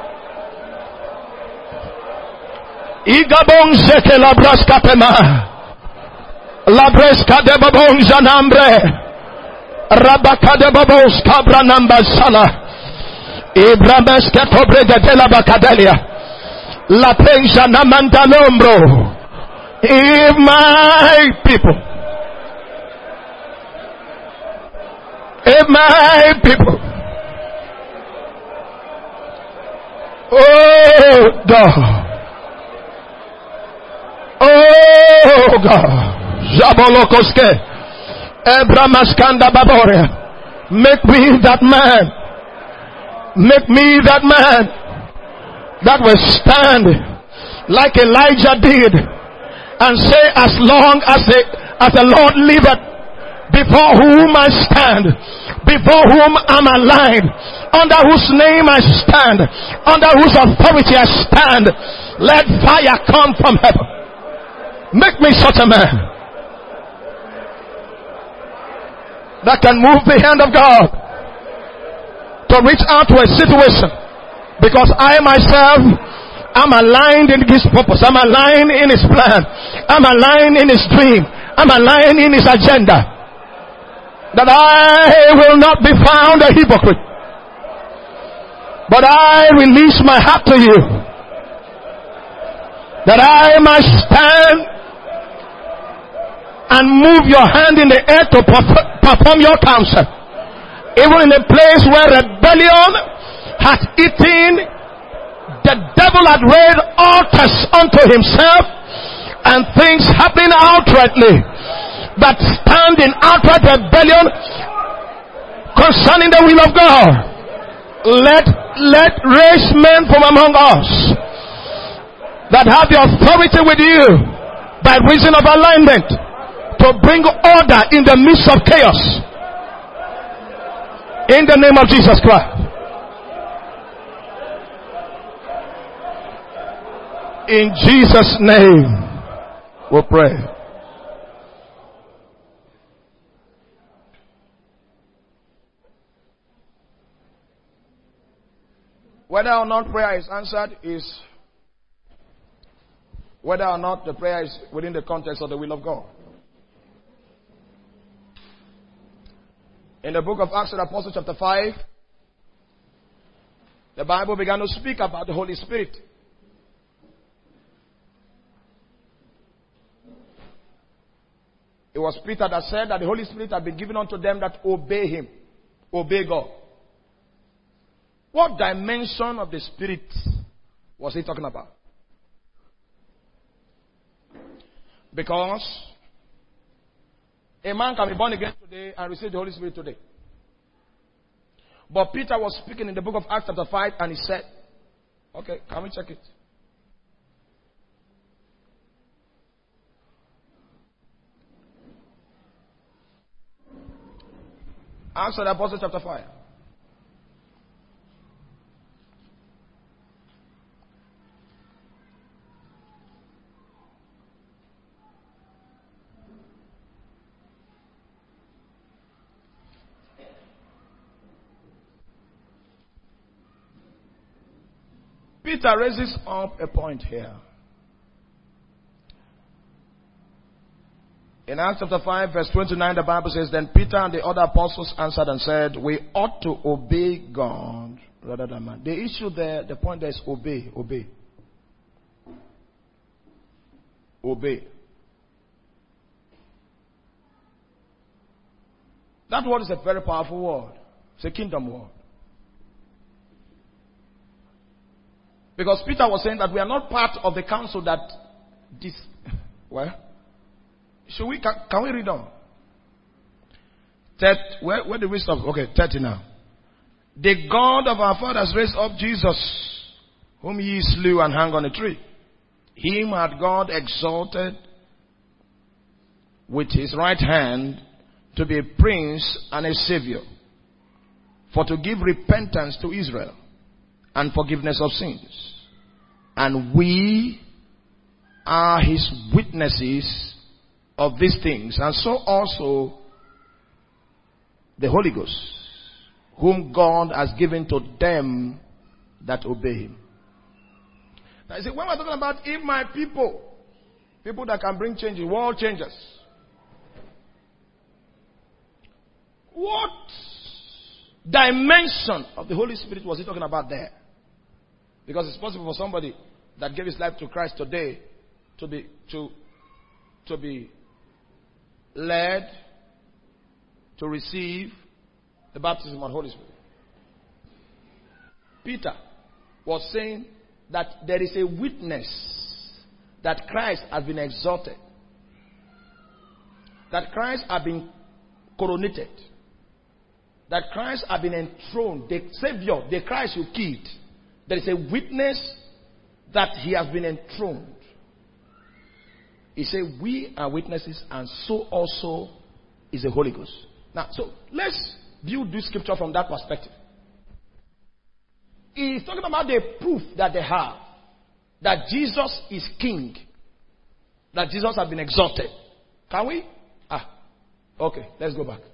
Igabong zeke labraskapema. Labreska de babon janambre. Rabaka de babos cabra namba sala. Ibrameska tobre de la bacadelia. La penja namanda lombro. If my people, if my people, oh God, oh God. Jabolokoske Ebramaskanda Baboria. Make me that man. Make me that man that will stand like Elijah did and say, as long as the, as the Lord liveth before whom I stand, before whom I'm aligned, under whose name I stand, under whose authority I stand. Let fire come from heaven. Make me such a man that can move the hand of God to reach out to a situation, because I myself am aligned in His purpose. I'm aligned in His plan. I'm aligned in His dream. I'm aligned in His agenda. That I will not be found a hypocrite, but I release my heart to you, that I might stand and move your hand in the air to perform your counsel, even in a place where rebellion hath eaten. The devil had raised altars unto himself, and things happening outrightly that stand in outright rebellion concerning the will of God. Let, let raise men from among us that have the authority with you by reason of alignment to bring order in the midst of chaos. In the name of Jesus Christ. In Jesus' name we pray. Whether or not prayer is answered is whether or not the prayer is within the context of the will of God. In the book of Acts of the Apostles chapter five, the Bible began to speak about the Holy Spirit. It was Peter that said that the Holy Spirit had been given unto them that obey Him, obey God. What dimension of the Spirit was he talking about? Because a man can be born again today and receive the Holy Spirit today. But Peter was speaking in the book of Acts chapter five, and he said, okay, can we check it? Acts of the Apostles chapter five. Peter raises up a point here. In Acts chapter five, verse twenty-nine, the Bible says, Then Peter and the other apostles answered and said, We ought to obey God rather than man. The issue there, the point there is obey, obey. Obey. That word is a very powerful word. It's a kingdom word. Because Peter was saying that we are not part of the council that this, well, should we, can, can we read on? Thirty, where, where did we stop? Okay, thirty now. The God of our fathers raised up Jesus, whom ye slew and hung on a tree. Him had God exalted with his right hand to be a prince and a savior, for to give repentance to Israel and forgiveness of sins. And we are his witnesses of these things, and so also the Holy Ghost, whom God has given to them that obey him. Now you see, when we're talking about if my people, people that can bring changes, world changers, what dimension of the Holy Spirit was he talking about there? Because it's possible for somebody that gave his life to Christ today to be to to be led to receive the baptism of the Holy Spirit. Peter was saying that there is a witness that Christ has been exalted, that Christ has been coronated, that Christ has been enthroned, the Savior, the Christ you killed. There is a witness that he has been enthroned. He said, we are witnesses, and so also is the Holy Ghost. Now, so let's view this scripture from that perspective. He's talking about the proof that they have that Jesus is king, that Jesus has been exalted. Can we? Ah, okay, let's go back.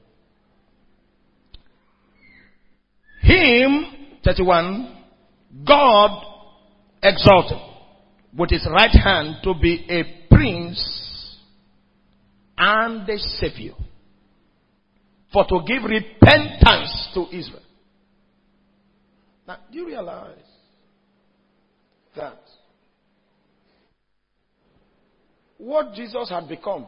Him, thirty-one, God exalted with his right hand to be a prince and a savior, for to give repentance to Israel. Now, do you realize that what Jesus had become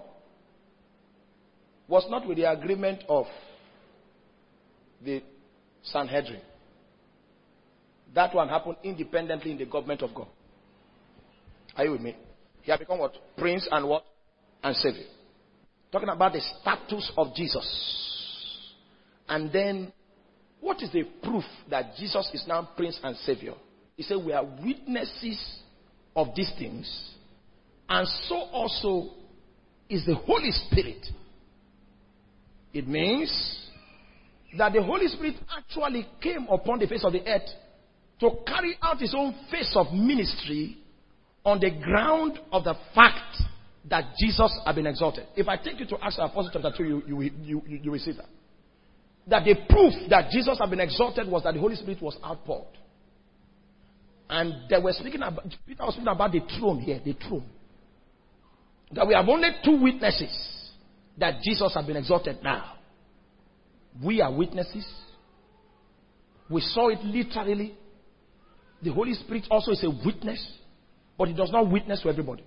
was not with the agreement of the Sanhedrin? That one happened independently in the government of God. Are you with me? He had become what? Prince and what? And Savior. Talking about the status of Jesus. And then, what is the proof that Jesus is now Prince and Savior? He said, we are witnesses of these things. And so also is the Holy Spirit. It means that the Holy Spirit actually came upon the face of the earth to carry out his own face of ministry on the ground of the fact that Jesus had been exalted. If I take you to Acts Apostles chapter two, you, you, you, you, you will see that. That the proof that Jesus had been exalted was that the Holy Spirit was outpoured. And they were speaking about, Peter was speaking about the throne here, the throne. That we have only two witnesses that Jesus had been exalted now. We are witnesses. We saw it literally. The Holy Spirit also is a witness, but it does not witness to everybody.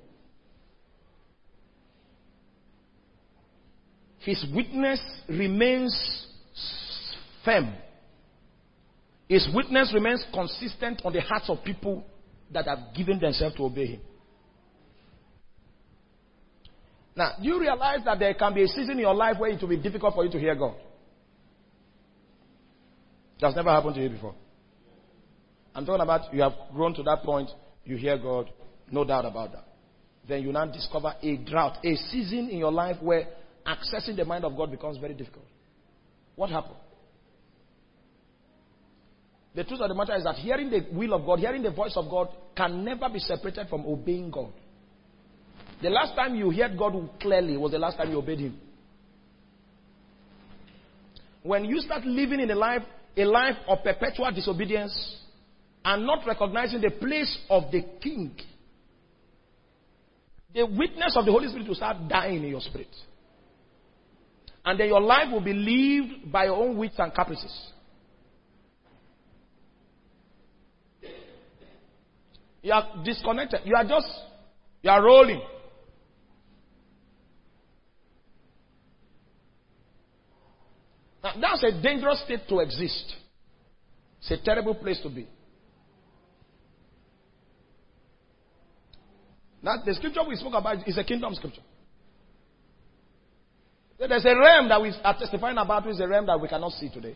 His witness remains firm. His witness remains consistent on the hearts of people that have given themselves to obey him. Now, do you realize that there can be a season in your life where it will be difficult for you to hear God? That's never happened to you before. I'm talking about you have grown to that point, you hear God, no doubt about that. Then you now discover a drought, a season in your life where accessing the mind of God becomes very difficult. What happened? The truth of the matter is that hearing the will of God, hearing the voice of God can never be separated from obeying God. The last time you heard God clearly was the last time you obeyed him. When you start living in a life, a life of perpetual disobedience and not recognizing the place of the king, the witness of the Holy Spirit will start dying in your spirit. And then your life will be lived by your own wits and caprices. You are disconnected. You are just, you are rolling. Now, that's a dangerous state to exist. It's a terrible place to be. Now, the scripture we spoke about is a kingdom scripture. There's a realm that we are testifying about, which is a realm that we cannot see today.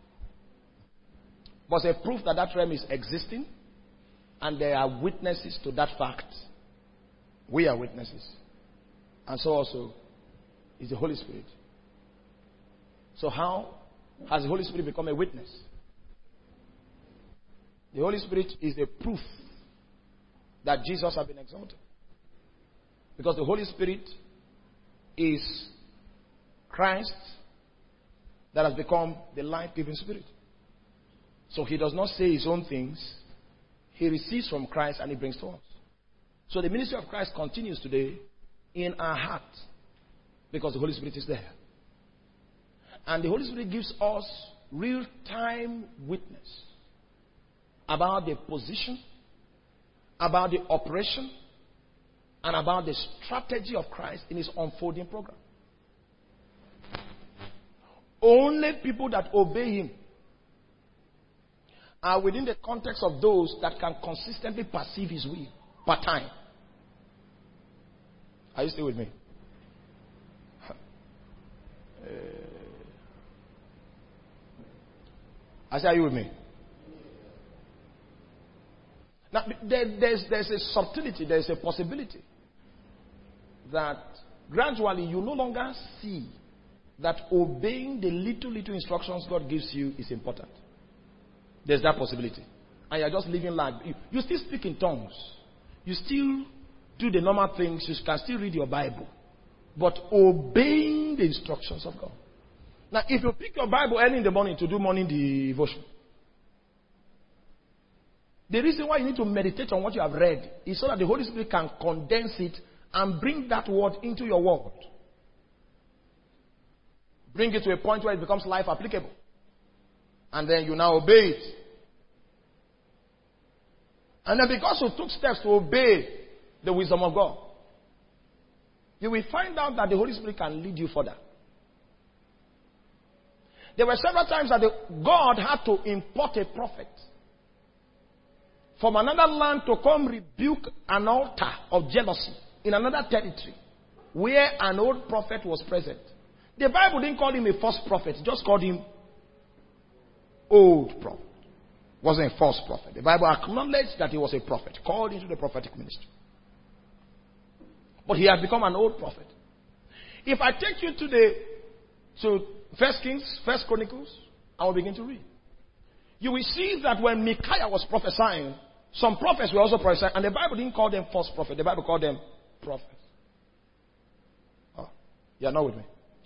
But it's a proof that that realm is existing, and there are witnesses to that fact. We are witnesses. And so also is the Holy Spirit. So how has the Holy Spirit become a witness? The Holy Spirit is the proof that Jesus has been exalted. Because the Holy Spirit is Christ that has become the life-giving Spirit. So he does not say his own things. He receives from Christ and he brings to us. So the ministry of Christ continues today in our heart because the Holy Spirit is there. And the Holy Spirit gives us real-time witness about the position, about the operation, and about the strategy of Christ in his unfolding program. Only people that obey him are within the context of those that can consistently perceive his will per time. Are you still with me? uh, I say, are you with me? Now, there, there's, there's a subtlety, there's a possibility that gradually you no longer see that obeying the little, little instructions God gives you is important. There's that possibility. And you're just living life. You, you still speak in tongues. You still do the normal things. You can still read your Bible. But obeying the instructions of God. Now, if you pick your Bible early in the morning to do morning devotion, the reason why you need to meditate on what you have read is so that the Holy Spirit can condense it and bring that word into your world. Bring it to a point where it becomes life applicable. And then you now obey it. And then because you took steps to obey the wisdom of God, you will find out that the Holy Spirit can lead you further. There were several times that the, God had to import a prophet from another land to come rebuke an altar of jealousy in another territory where an old prophet was present. The Bible didn't call him a false prophet, it just called him old prophet. Wasn't a false prophet. The Bible acknowledged that he was a prophet, called into the prophetic ministry. But he had become an old prophet. If I take you to the to First Kings, First Chronicles, I will begin to read. You will see that when Micaiah was prophesying, some prophets were also prophesying, and the Bible didn't call them false prophets. The Bible called them prophets. Oh, you are not with me.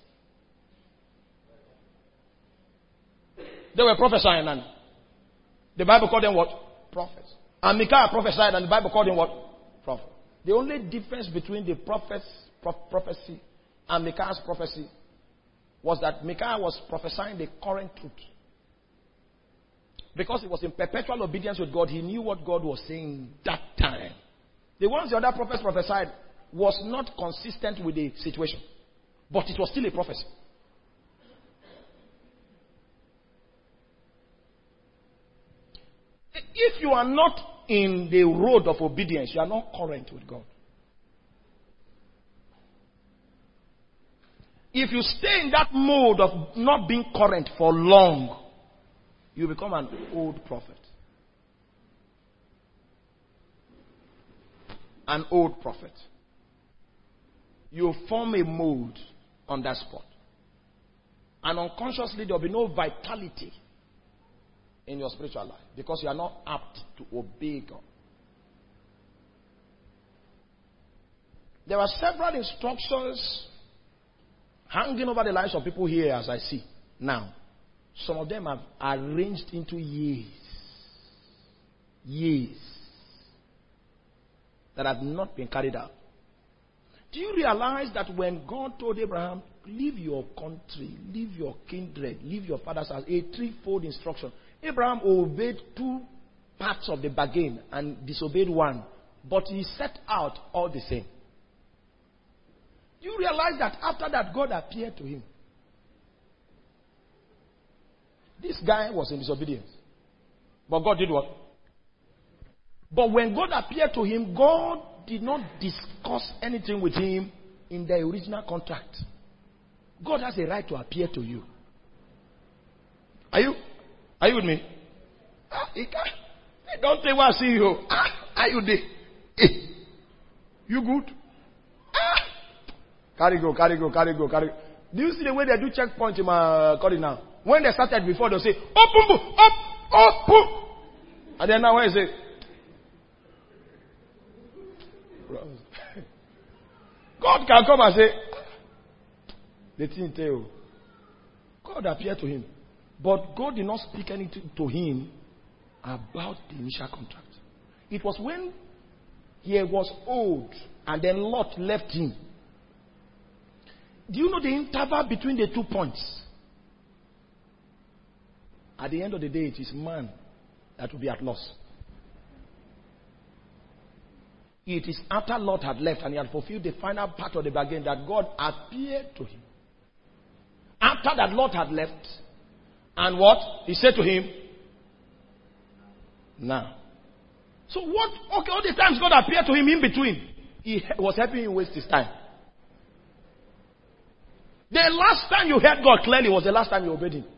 They were prophesying, and the Bible called them what? Prophets. And Micaiah prophesied, and the Bible called him what? Prophet. The only difference between the prophet's prophecy and Micaiah's prophecy was that Micaiah was prophesying the current truth. Because he was in perpetual obedience with God, he knew what God was saying that time. The ones the other prophets prophesied was not consistent with the situation. But it was still a prophecy. If you are not in the road of obedience, you are not current with God. If you stay in that mode of not being current for long, you become an old prophet. An old prophet. You form a mold on that spot. And unconsciously there will be no vitality in your spiritual life because you are not apt to obey God. There are several instructions hanging over the lives of people here as I see now. Some of them have arranged into years. Years. That have not been carried out. Do you realize that when God told Abraham, leave your country, leave your kindred, leave your father's house, a threefold instruction, Abraham obeyed two parts of the bargain and disobeyed one, but he set out all the same. Do you realize that after that God appeared to him? This guy was in disobedience. But God did what? But when God appeared to him, God did not discuss anything with him in the original contract. God has a right to appear to you. Are you? Are you with me? Ah, don't say what I see you. Ah, are you there? Hey. You good? Ah. Carry go, carry go, carry go, carry go. Do you see the way they do checkpoint in my country now? When they started before, they'll say, up, up, up, up, up. And then now when they say, God can come and say, the thing tell. God appeared to him. But God did not speak anything to him about the initial contract. It was when he was old and then Lot left him. Do you know the interval between the two points? At the end of the day, it is man that will be at loss. It is after Lot had left and he had fulfilled the final part of the bargain that God appeared to him. After that Lot had left, and what? He said to him, now. So what? Okay, all the times God appeared to him in between, he was helping him waste his time. The last time you heard God clearly was the last time you obeyed him.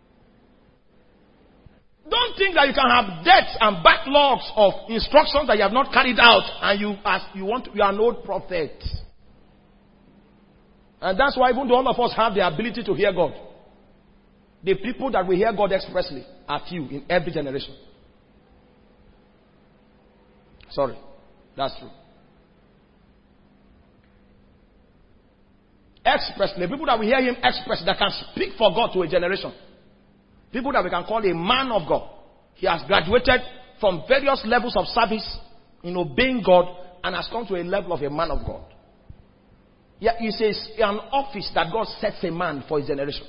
Don't think that you can have debts and backlogs of instructions that you have not carried out and you as you want to, you are an old prophet. And that's why even though all of us have the ability to hear God, the people that will hear God expressly are few in every generation. Sorry. That's true. Expressly. People that will hear him expressly, that can speak for God to a generation. People that we can call a man of God. He has graduated from various levels of service in obeying God and has come to a level of a man of God. Yeah, it says an office that God sets a man for his generation.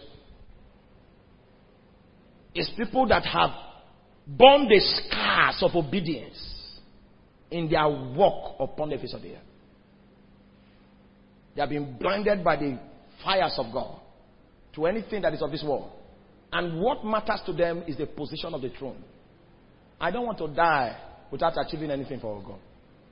It's people that have borne the scars of obedience in their walk upon the face of the earth. They have been blinded by the fires of God to anything that is of this world. And what matters to them is the position of the throne. I don't want to die without achieving anything for God.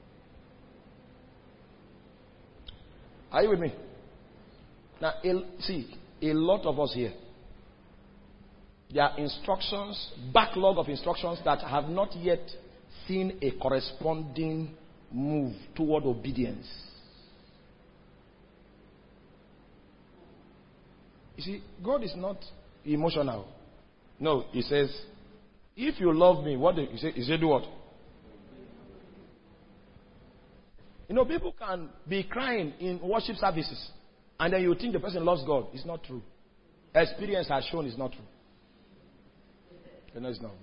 Are you with me? Now, see, a lot of us here, there are instructions, backlog of instructions that have not yet seen a corresponding move toward obedience. You see, God is not emotional. No, he says, if you love me, what do you say? He said, do what? You know, people can be crying in worship services, and then you think the person loves God. It's not true. Experience has shown it's not true. You know, it's not.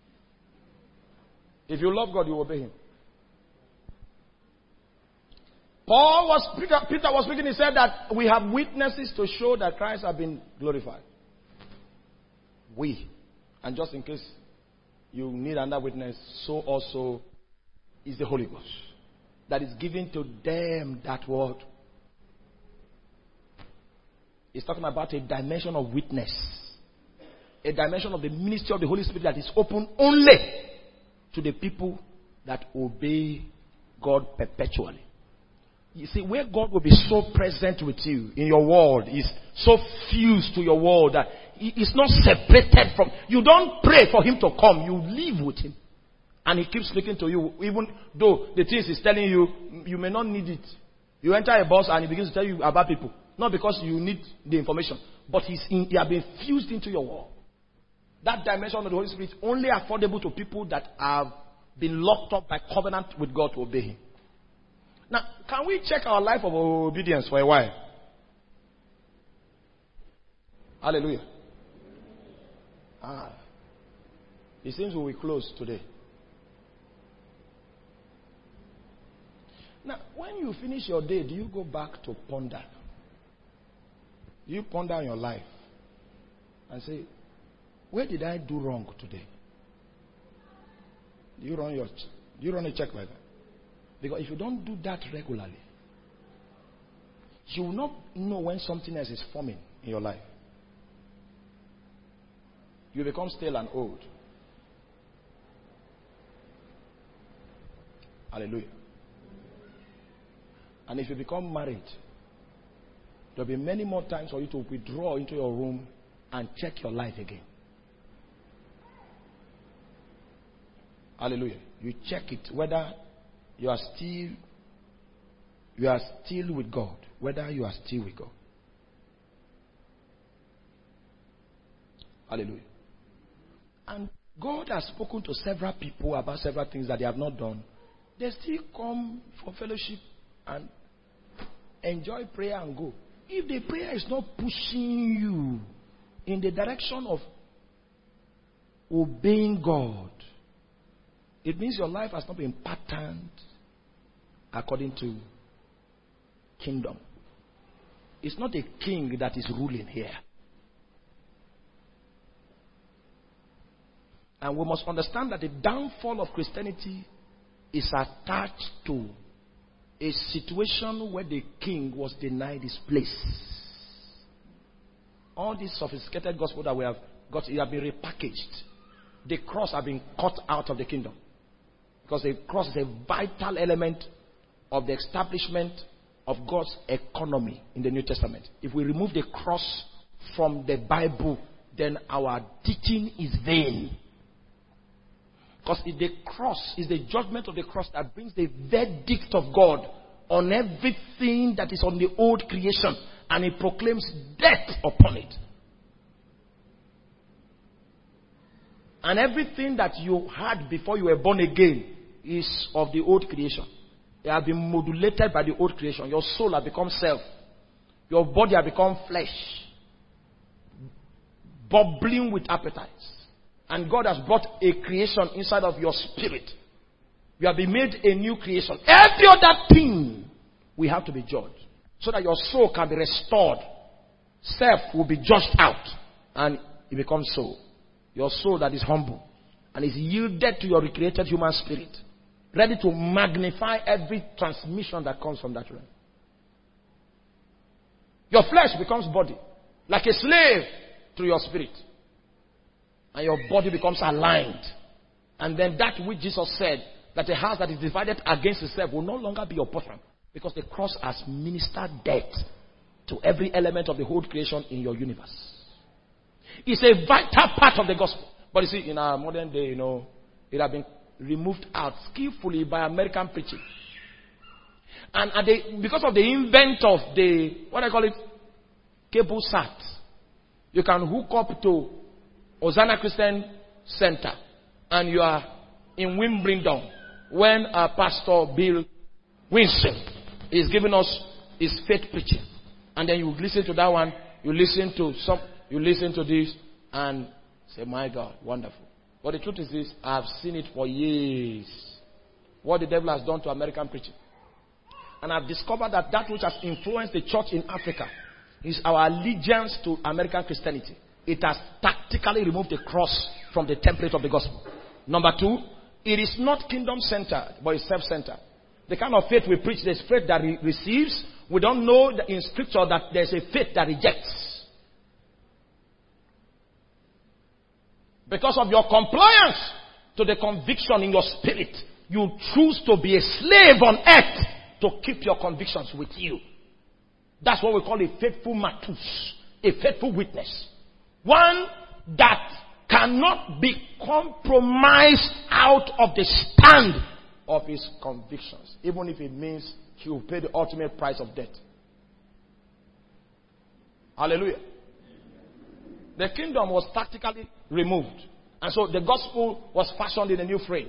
If you love God, you obey him. Paul was, Peter, Peter was speaking, he said that we have witnesses to show that Christ has been glorified. We. And just in case you need another witness, so also is the Holy Ghost. That is given to them that word. He's talking about a dimension of witness. A dimension of the ministry of the Holy Spirit that is open only to the people that obey God perpetually. You see, where God will be so present with you in your world, is so fused to your world that it's not separated from. You don't pray for him to come, you live with him. And he keeps speaking to you, even though the things he's telling you, you may not need it. You enter a bus and he begins to tell you about people. Not because you need the information, but he's in, he has been fused into your world. That dimension of the Holy Spirit is only affordable to people that have been locked up by covenant with God to obey him. Now, can we check our life of obedience for a while? Hallelujah. Ah. It seems we will close today. Now, when you finish your day, do you go back to ponder? Do you ponder on your life and say, where did I do wrong today? Do you run your, do you run a check like that? Because if you don't do that regularly, you will not know when something else is forming in your life. You become stale and old. Hallelujah. And if you become married, there will be many more times for you to withdraw into your room and check your life again. Hallelujah. You check it whether you are still you are still with God. Whether you are still with God. Hallelujah. And God has spoken to several people about several things that they have not done. They still come for fellowship and enjoy prayer and go. If the prayer is not pushing you in the direction of obeying God, it means your life has not been patterned according to kingdom. It's not a king that is ruling here. And we must understand that the downfall of Christianity is attached to a situation where the king was denied his place. All this sophisticated gospel that we have got, it have been repackaged. The cross have been cut out of the kingdom. Because the cross is a vital element of the establishment of God's economy in the New Testament. If we remove the cross from the Bible, then our teaching is vain. Because the cross is the judgment of the cross that brings the verdict of God on everything that is on the old creation and he proclaims death upon it. And everything that you had before you were born again is of the old creation. It has been modulated by the old creation. Your soul has become self. Your body has become flesh. Bubbling with appetites. And God has brought a creation inside of your spirit. You have been made a new creation. Every other thing we have to be judged. So that your soul can be restored. Self will be judged out. And it becomes soul. Your soul that is humble. And is yielded to your recreated human spirit. Ready to magnify every transmission that comes from that realm. Your flesh becomes body. Like a slave to your spirit. And your body becomes aligned. And then that which Jesus said, that a house that is divided against itself will no longer be your portion. Because the cross has ministered death to every element of the whole creation in your universe. It's a vital part of the gospel. But you see, in our modern day, you know, it has been removed out skillfully by American preaching. And, and they, because of the invent of the, what I call it, cable sat, you can hook up to Hosanna Christian Center and you are in Wimbledon when uh, Pastor Bill Winston is giving us his faith preaching. And then you listen to that one, you listen to some, you listen to this and say, my God, wonderful. But the truth is this, I have seen it for years. What the devil has done to American preaching. And I've discovered that that which has influenced the church in Africa is our allegiance to American Christianity. It has tactically removed the cross from the template of the gospel. Number two, it is not kingdom-centered, but it's self-centered. The kind of faith we preach, there's faith that re- receives. We don't know that in scripture that there's a faith that rejects. Because of your compliance to the conviction in your spirit, you choose to be a slave on earth to keep your convictions with you. That's what we call a faithful matus, a faithful witness. One that cannot be compromised out of the stand of his convictions, even if it means he will pay the ultimate price of death. Hallelujah. The kingdom was tactically removed. And so the gospel was fashioned in a new frame.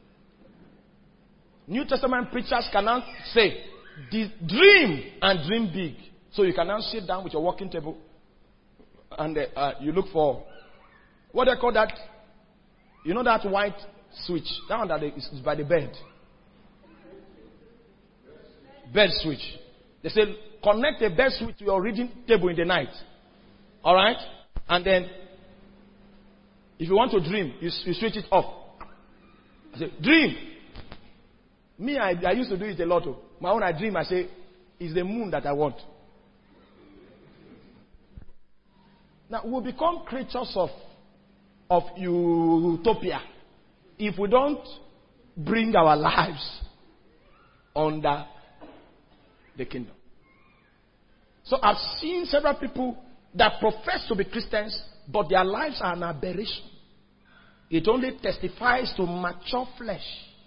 New Testament preachers can now say, dream and dream big. So you can now sit down with your working table and uh, uh, you look for, what do they call that? You know that white switch? That one that is by the bed. Bed switch. They say, connect a bed switch to your reading table in the night. Alright? And then, if you want to dream, you, you switch it off. I say, dream. Me, I, I used to do it a lot. My own, I dream, I say, it's the moon that I want. Now, we'll become creatures of, of utopia if we don't bring our lives under the kingdom. So I've seen several people that profess to be Christians, but their lives are an aberration. It only testifies to mature flesh.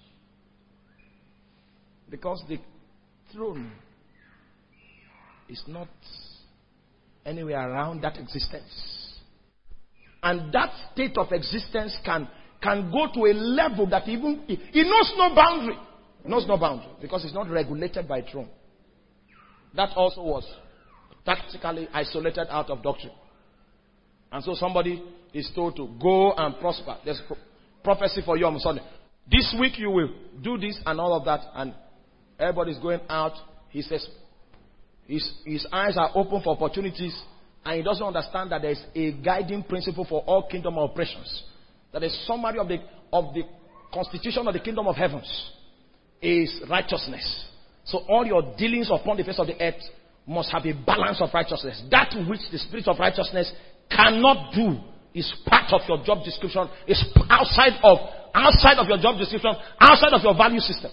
Because the throne is not anywhere around that existence. And that state of existence can, can go to a level that even, it, it knows no boundary. It knows no boundary because it's not regulated by throne. That also was tactically isolated out of doctrine. And so somebody is told to go and prosper. There's pro- prophecy for you on Sunday. This week you will do this and all of that. And everybody's going out. He says his, his eyes are open for opportunities. And he doesn't understand that there's a guiding principle for all kingdom operations. That a summary of the, of the constitution of the kingdom of heavens is righteousness. So all your dealings upon the face of the earth must have a balance of righteousness. That which the spirit of righteousness cannot do is part of your job description, is outside of outside of your job description, outside of your value system.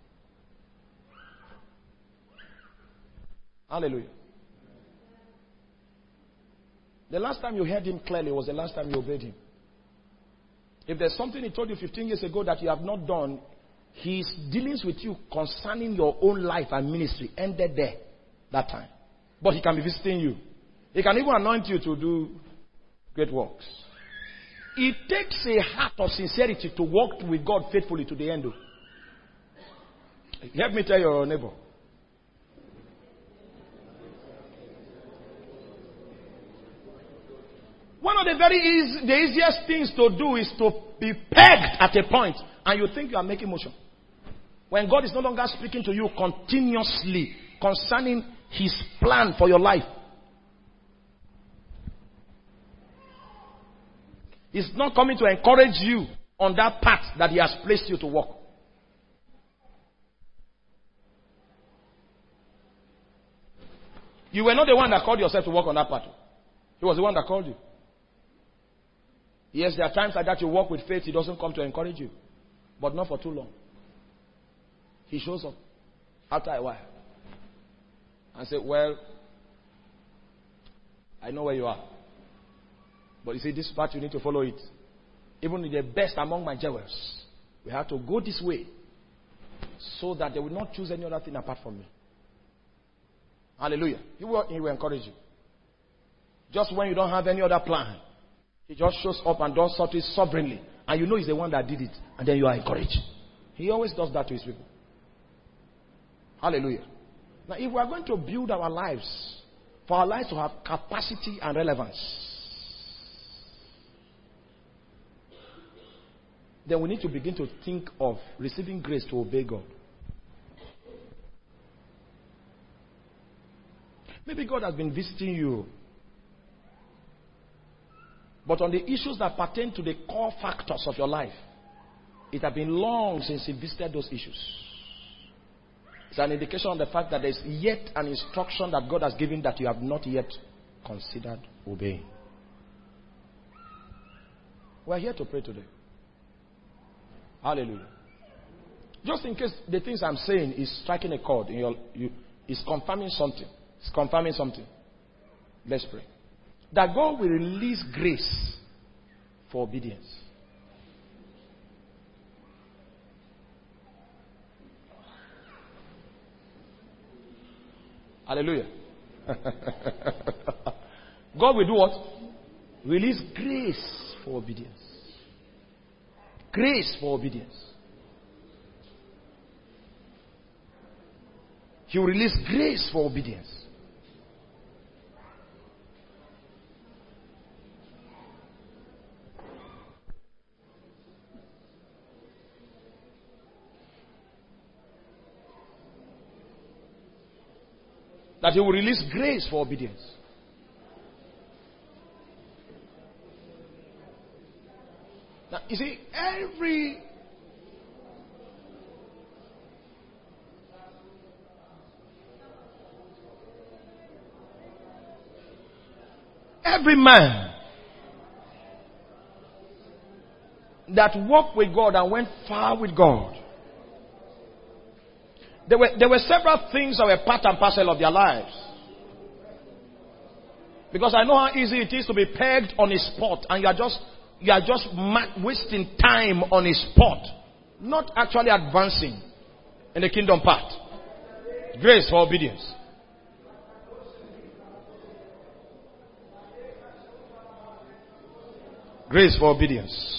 Hallelujah. The last time you heard him clearly was the last time you obeyed him. If there's something he told you fifteen years ago that you have not done, his dealings with you concerning your own life and ministry ended there that time. But he can be visiting you. He can even anoint you to do great works. It takes a heart of sincerity to walk with God faithfully to the end. Help me tell your neighbor. One of the very easy, the easiest things to do is to be pegged at a point and you think you are making motion. When God is no longer speaking to you continuously concerning His plan for your life. He's not coming to encourage you on that path that He has placed you to walk. You were not the one that called yourself to walk on that path. He was the one that called you. Yes, there are times like that you walk with faith, He doesn't come to encourage you. But not for too long. He shows up after a while. And say, well, I know where you are. But you see, this path you need to follow it. Even the best among my jewels, we have to go this way. So that they will not choose any other thing apart from me. Hallelujah. He will, he will encourage you. Just when you don't have any other plan. He just shows up and does something sovereignly. And you know He's the one that did it. And then you are encouraged. He always does that to His people. Hallelujah. Now if we are going to build our lives, for our lives to have capacity and relevance, then we need to begin to think of receiving grace to obey God. Maybe God has been visiting you. But on the issues that pertain to the core factors of your life, it has been long since He visited those issues. It's an indication of the fact that there is yet an instruction that God has given that you have not yet considered obeying. We are here to pray today. Hallelujah. Just in case the things I'm saying is striking a chord in your, you, is confirming something. It's confirming something. Let's pray. That God will release grace for obedience. Hallelujah. God will do what? Release grace for obedience. Grace for obedience. He will release grace for obedience. That He will release grace for obedience. Now, you see, every every man that walked with God and went far with God, There were, there were several things that were part and parcel of their lives. Because I know how easy it is to be pegged on a spot and you are just, you are just wasting time on a spot. Not actually advancing in the kingdom path. Grace for obedience. Grace for obedience.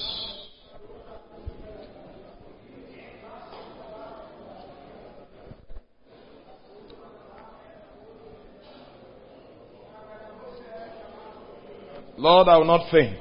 Lord, I will not faint.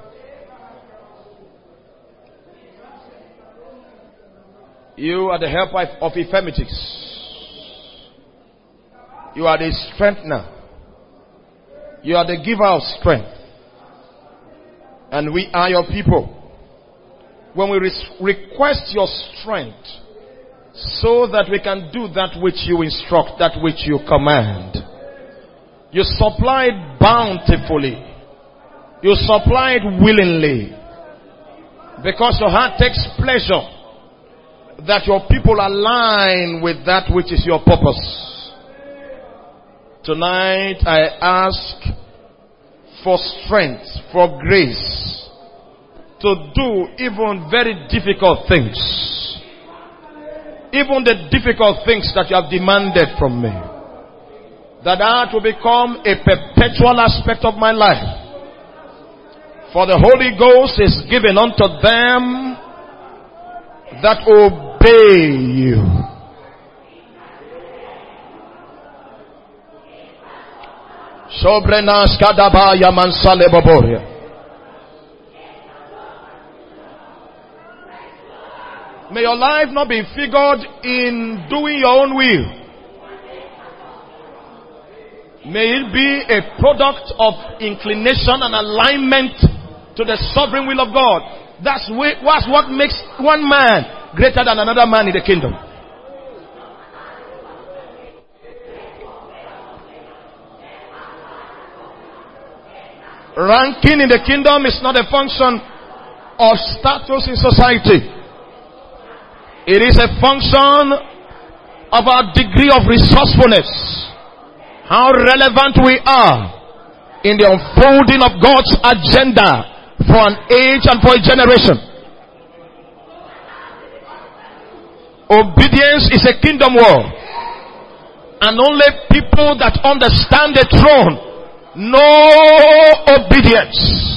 You are the helper of infirmities. You are the strengthener. You are the giver of strength. And we are your people. When we re- request your strength, so that we can do that which you instruct, that which you command, you supply it bountifully. You supply it willingly. Because your heart takes pleasure that your people align with that which is your purpose. Tonight I ask for strength, for grace to do even very difficult things. Even the difficult things that you have demanded from me. That that will become a perpetual aspect of my life. For the Holy Ghost is given unto them that obey you. Sobrenas kadabaya mansale boboria. May your life not be figured in doing your own will. May it be a product of inclination and alignment to the sovereign will of God. That's what makes one man greater than another man in the kingdom. Ranking in the kingdom is not a function of status in society. It is a function of our degree of resourcefulness. How relevant we are in the unfolding of God's agenda for an age and for a generation. Obedience is a kingdom war. And only people that understand the throne know obedience.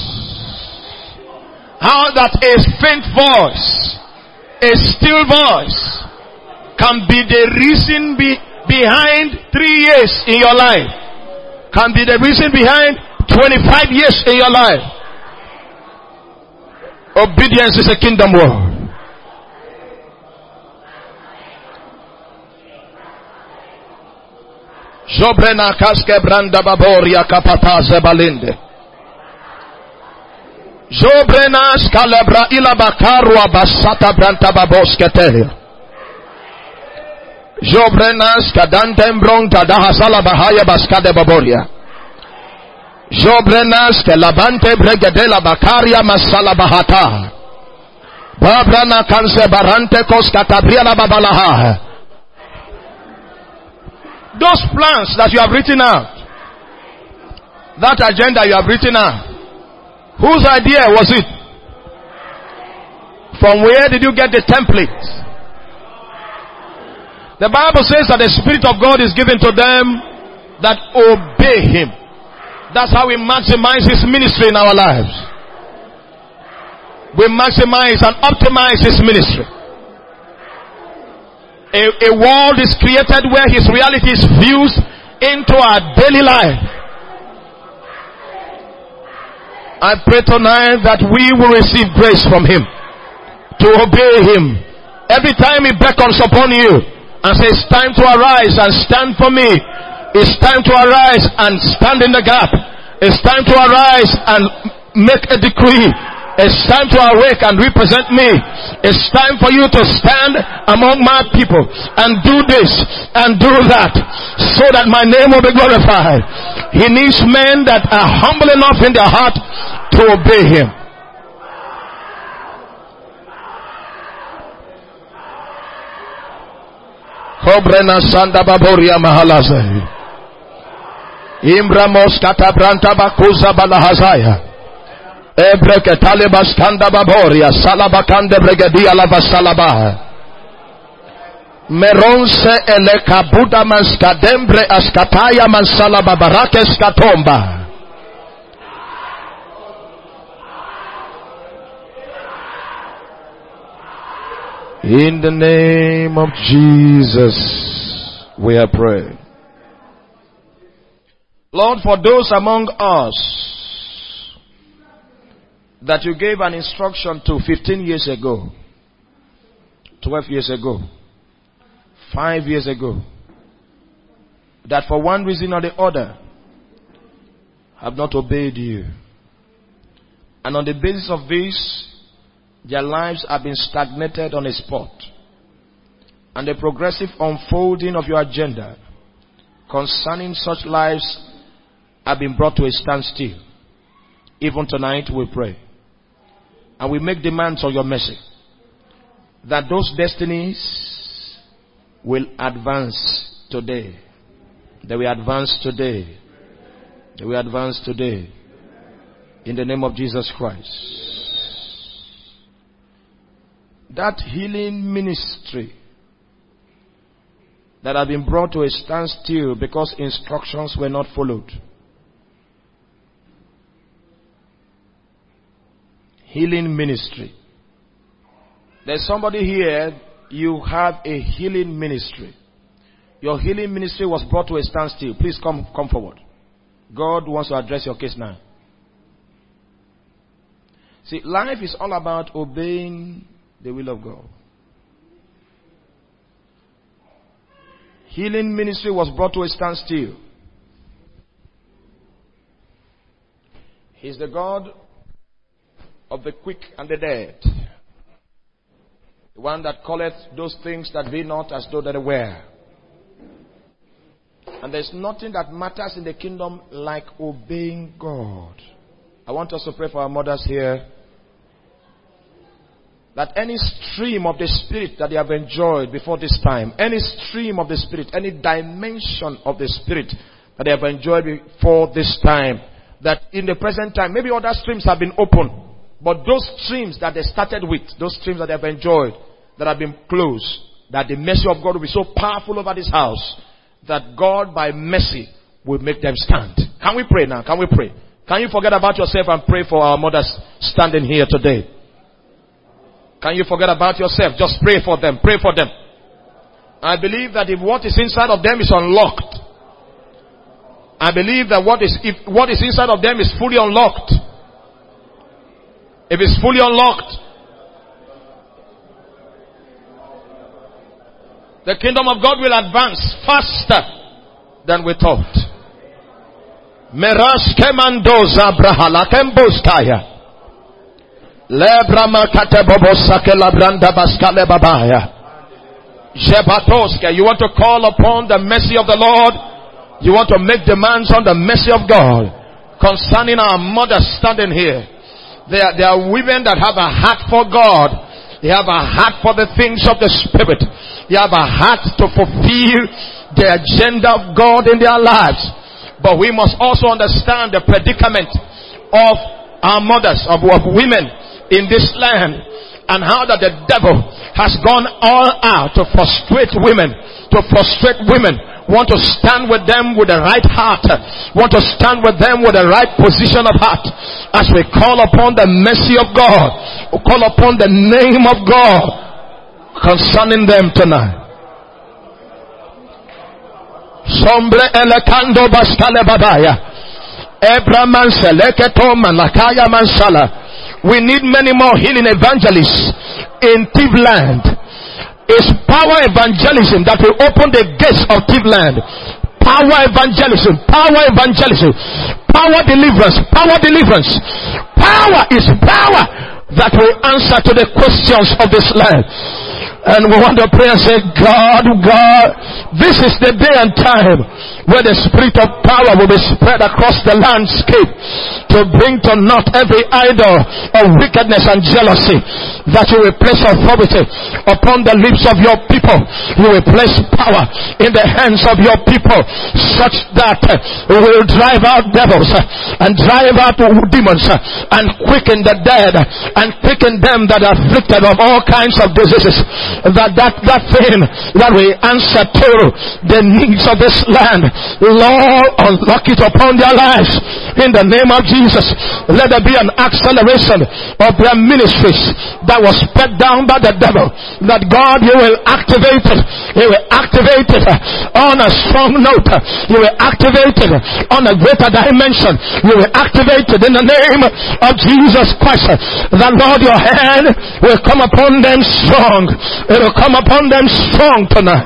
How that a faint voice, a still voice, can be the reason be, behind three years in your life, can be the reason behind twenty-five years in your life. Obedience is a kingdom war. Jobrena kaske branda baboria kapata zebalinde. Jobrena skalebra ila bakarwa basata branta baboske telia. Jobrena skadante mbronta dahasala bahaya baskade baboria. Jobrena skelabante bregedela bakaria masala bahata. Babrana kanse barante koskatabria la babalaha. Those plans that you have written out, that agenda you have written out, whose idea was it? From where did you get the template? The Bible says that the Spirit of God is given to them that obey Him. That's how we maximize His ministry in our lives. We maximize and optimize His ministry. A, a world is created where His reality is fused into our daily life. I pray tonight that we will receive grace from Him to obey Him. Every time He beckons upon you and says, it's time to arise and stand for me. It's time to arise and stand in the gap. It's time to arise and make a decree. It's time to awake and represent me. It's time for you to stand among my people and do this and do that so that my name will be glorified. He needs men that are humble enough in their heart to obey Him. Kobrena sanda baboria mahalaze. Imbramos katabranta bakuza balahazaya. Ebreke talibas kanda baboria salabakande bregedia lava salabaha. Meronse ele kabuda manskadembre askataya mansalaba barake skatomba. In the name of Jesus, we are praying. Lord, for those among us that you gave an instruction to fifteen years ago, twelve years ago, five years ago, that for one reason or the other have not obeyed you. And on the basis of this, their lives have been stagnated on a spot. And the progressive unfolding of your agenda concerning such lives have been brought to a standstill. Even tonight we pray. And we make demands on your mercy. That those destinies will advance today. They will advance today. They will advance today. In the name of Jesus Christ. That healing ministry that have been brought to a standstill because instructions were not followed. Healing ministry. There's somebody here, you have a healing ministry. Your healing ministry was brought to a standstill. Please come, come forward. God wants to address your case now. See, life is all about obeying the will of God. Healing ministry was brought to a standstill. He's the God of the quick and the dead. The one that calleth those things that be not as though they were. And there's nothing that matters in the kingdom like obeying God. I want us to pray for our mothers here. That any stream of the Spirit that they have enjoyed before this time, any stream of the Spirit, any dimension of the Spirit that they have enjoyed before this time, that in the present time, maybe other streams have been opened, but those streams that they started with, those streams that they have enjoyed, that have been closed, that the mercy of God will be so powerful over this house, that God by mercy will make them stand. Can we pray now? Can we pray? Can you forget about yourself and pray for our mothers standing here today? Can you forget about yourself? Just pray for them. Pray for them. I believe that if what is inside of them is unlocked, I believe that what is, if what is inside of them is fully unlocked, if it's fully unlocked, the kingdom of God will advance faster than we thought. Merash kemandoza brahala kemboskaya. Lebrama katebobosa labranda baskale babaya. Jebatoska, you want to call upon the mercy of the Lord? You want to make demands on the mercy of God concerning our mothers standing here. There, there are women that have a heart for God. They have a heart for the things of the Spirit. They have a heart to fulfill the agenda of God in their lives. But we must also understand the predicament of our mothers, of, of women in this land, and how that the devil has gone all out to frustrate women, to frustrate women, want to stand with them with the right heart, want to stand with them with the right position of heart. As we call upon the mercy of God, we call upon the name of God concerning them tonight. Sombre elekando baskale babaya. Ebraman seleketo malakaya mansala. We need many more healing evangelists in Tivland. It's power evangelism that will open the gates of Tivland. Power evangelism, power evangelism, power deliverance, power deliverance. Power is power that will answer to the questions of this land. And we want to pray and say, God, God, this is the day and time where the spirit of power will be spread across the landscape to bring to naught every idol of wickedness and jealousy. That you will place authority upon the lips of your people. You will place power in the hands of your people, such that we will drive out devils and drive out demons and quicken the dead and quicken them that are afflicted of all kinds of diseases. That that that thing that we answer to the needs of this land, Lord, unlock it upon their lives in the name of Jesus. Let there be an acceleration of their ministries that was spread down by the devil. That God, you will activate it. You will activate it on a strong note. You will activate it on a greater dimension. You will activate it in the name of Jesus Christ. That Lord, your hand will come upon them strong. It will come upon them strong tonight.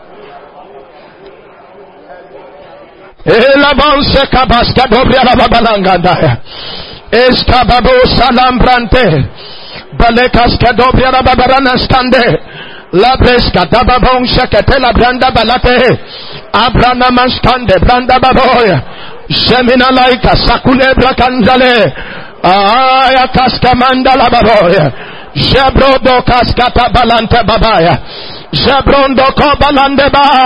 Elabonse kabaska dobria la babalanganda. Eskababo salambrante. Balekas kadobria la babarana stande. La breska dababon shakatela branda balate. Abrana manstande branda baboya. Semina laika sakulebra kanzale. Aya kaskamanda la baboya. Jabrodo kaskata balante babaya. Jabrondo ko balande ba.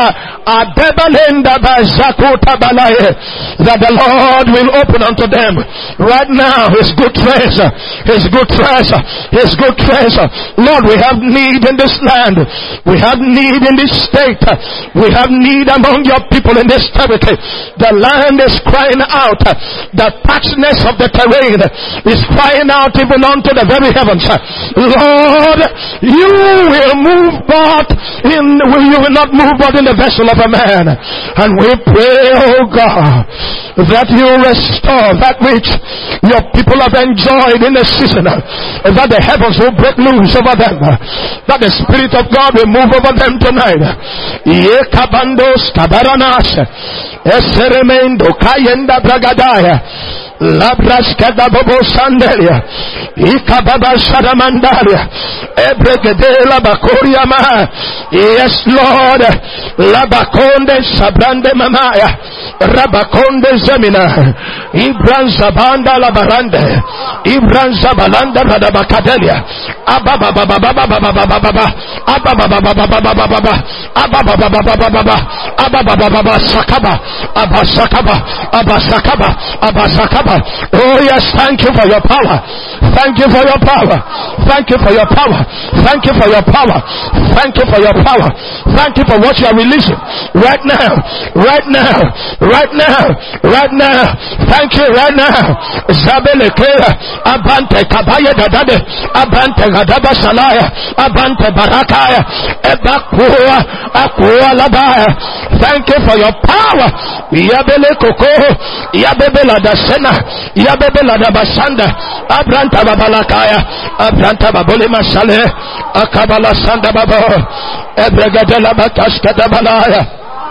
that the Lord will open unto them right now His good treasure, His good treasure, His good treasure. Lord, we have need in this land. We have need in this state. We have need among your people in this territory. The land is crying out. The parchness of the terrain is crying out even unto the very heavens. Lord, you will move but in, you will not move but in the vessel of a man. And we pray, oh God, that you restore that which your people have enjoyed in the season, that the heavens will break loose over them, that the Spirit of God will move over them tonight. Yekabandos kabaranas eseremendo kayenda bragadaya Labraskada Bobo Sandelia, Ikababa Shadamandaria, Ebregedela Bakoriama. Yes, Lord, Labakonde Sabrande Mamaya, Rabakonde Zemina, Ibran Zabanda Labarande, Ibran Zabalanda Radabakadelia, Ababa Baba Baba Baba Baba, Ababa Baba Baba Baba, Ababa Baba Baba, Ababa Baba Sakaba, Abasakaba, Abasakaba, Abasakaba. Oh yes, thank you for your power. Thank you for your power. Thank you for your power. Thank you for your power. Thank you for your power. Thank you for what you are releasing right now. Right now. Right now. Right now. Thank you right now. Zabele Kera Abante Kabaya Dadade Abante Gadaba Salaya Abante Barakaya Ebakua Akua Labaya. Thank you for your power. Yabele Koko Yabebela Dasena Yabebela da Basanda Abranta Babalakaya Abranta Babole Masale Akabala Sanda Babo Ebregadela Bakashka Balaya.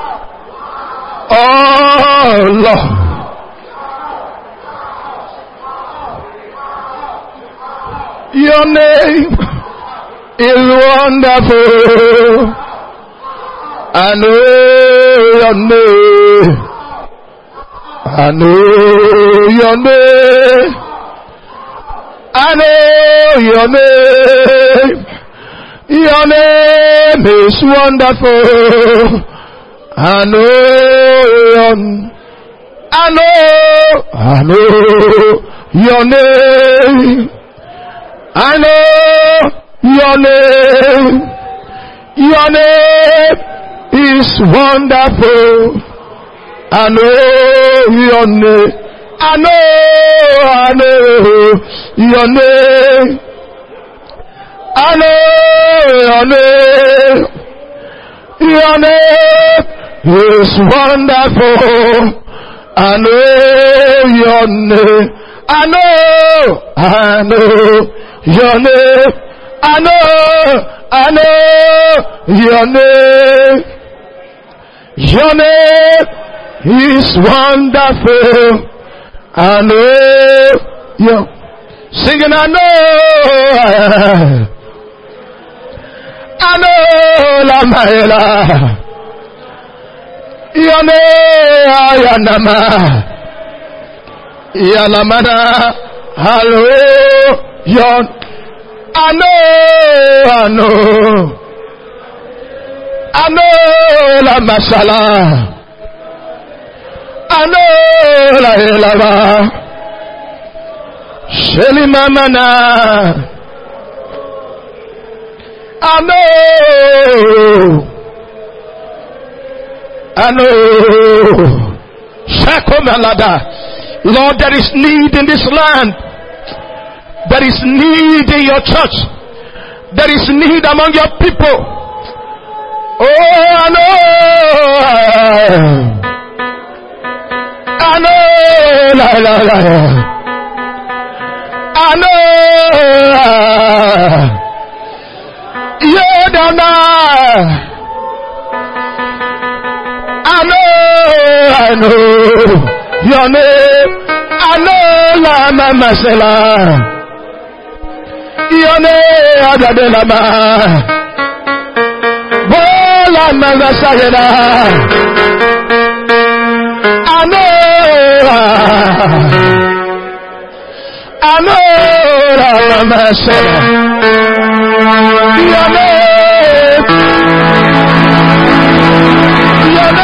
Oh Lord, your name is wonderful. I know your name. I know your name. I know your name. Your name is wonderful. I know your, I know, I know your name. I know your name. Your name is wonderful. I know your name. I know, I know your name. I know your name. Your name is wonderful. I know your name. I know, I know your name. I know, I know your name. Your name is wonderful. I know you. Singing, I know. I know la maela. Your name, Ayanama. Yalamana. Hello. Your. I know. I know. I know la masala. I know la elava. Sheli mamana. I know. I know. Shakomalada. Lord, there is need in this land. There is need in your church. There is need among your people. Oh, I know. I know. La, la, la. I know. Yodana. I know. I know. Your name. I know. La mama sela. Your name. Adadela ma. Bola mama sayeda. I know. I know la mama sayeda. Your name. Your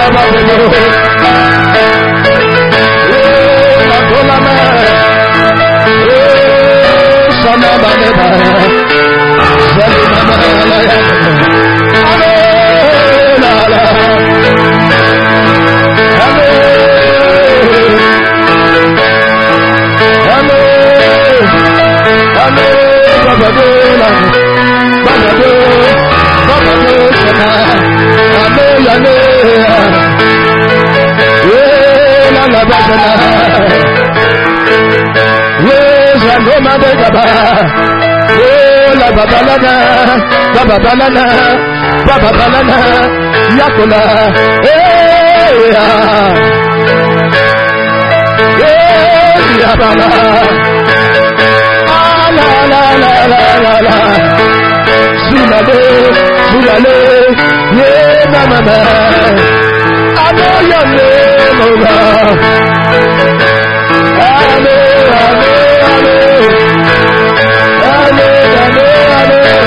Baba balana, Baba balana, Yakula, eh, eh, Yabala, ah, la la la la la la, Zulale, Zulale, yeah, mama, I know your name, oh God, I know, I know, I know, I know, I know, I know.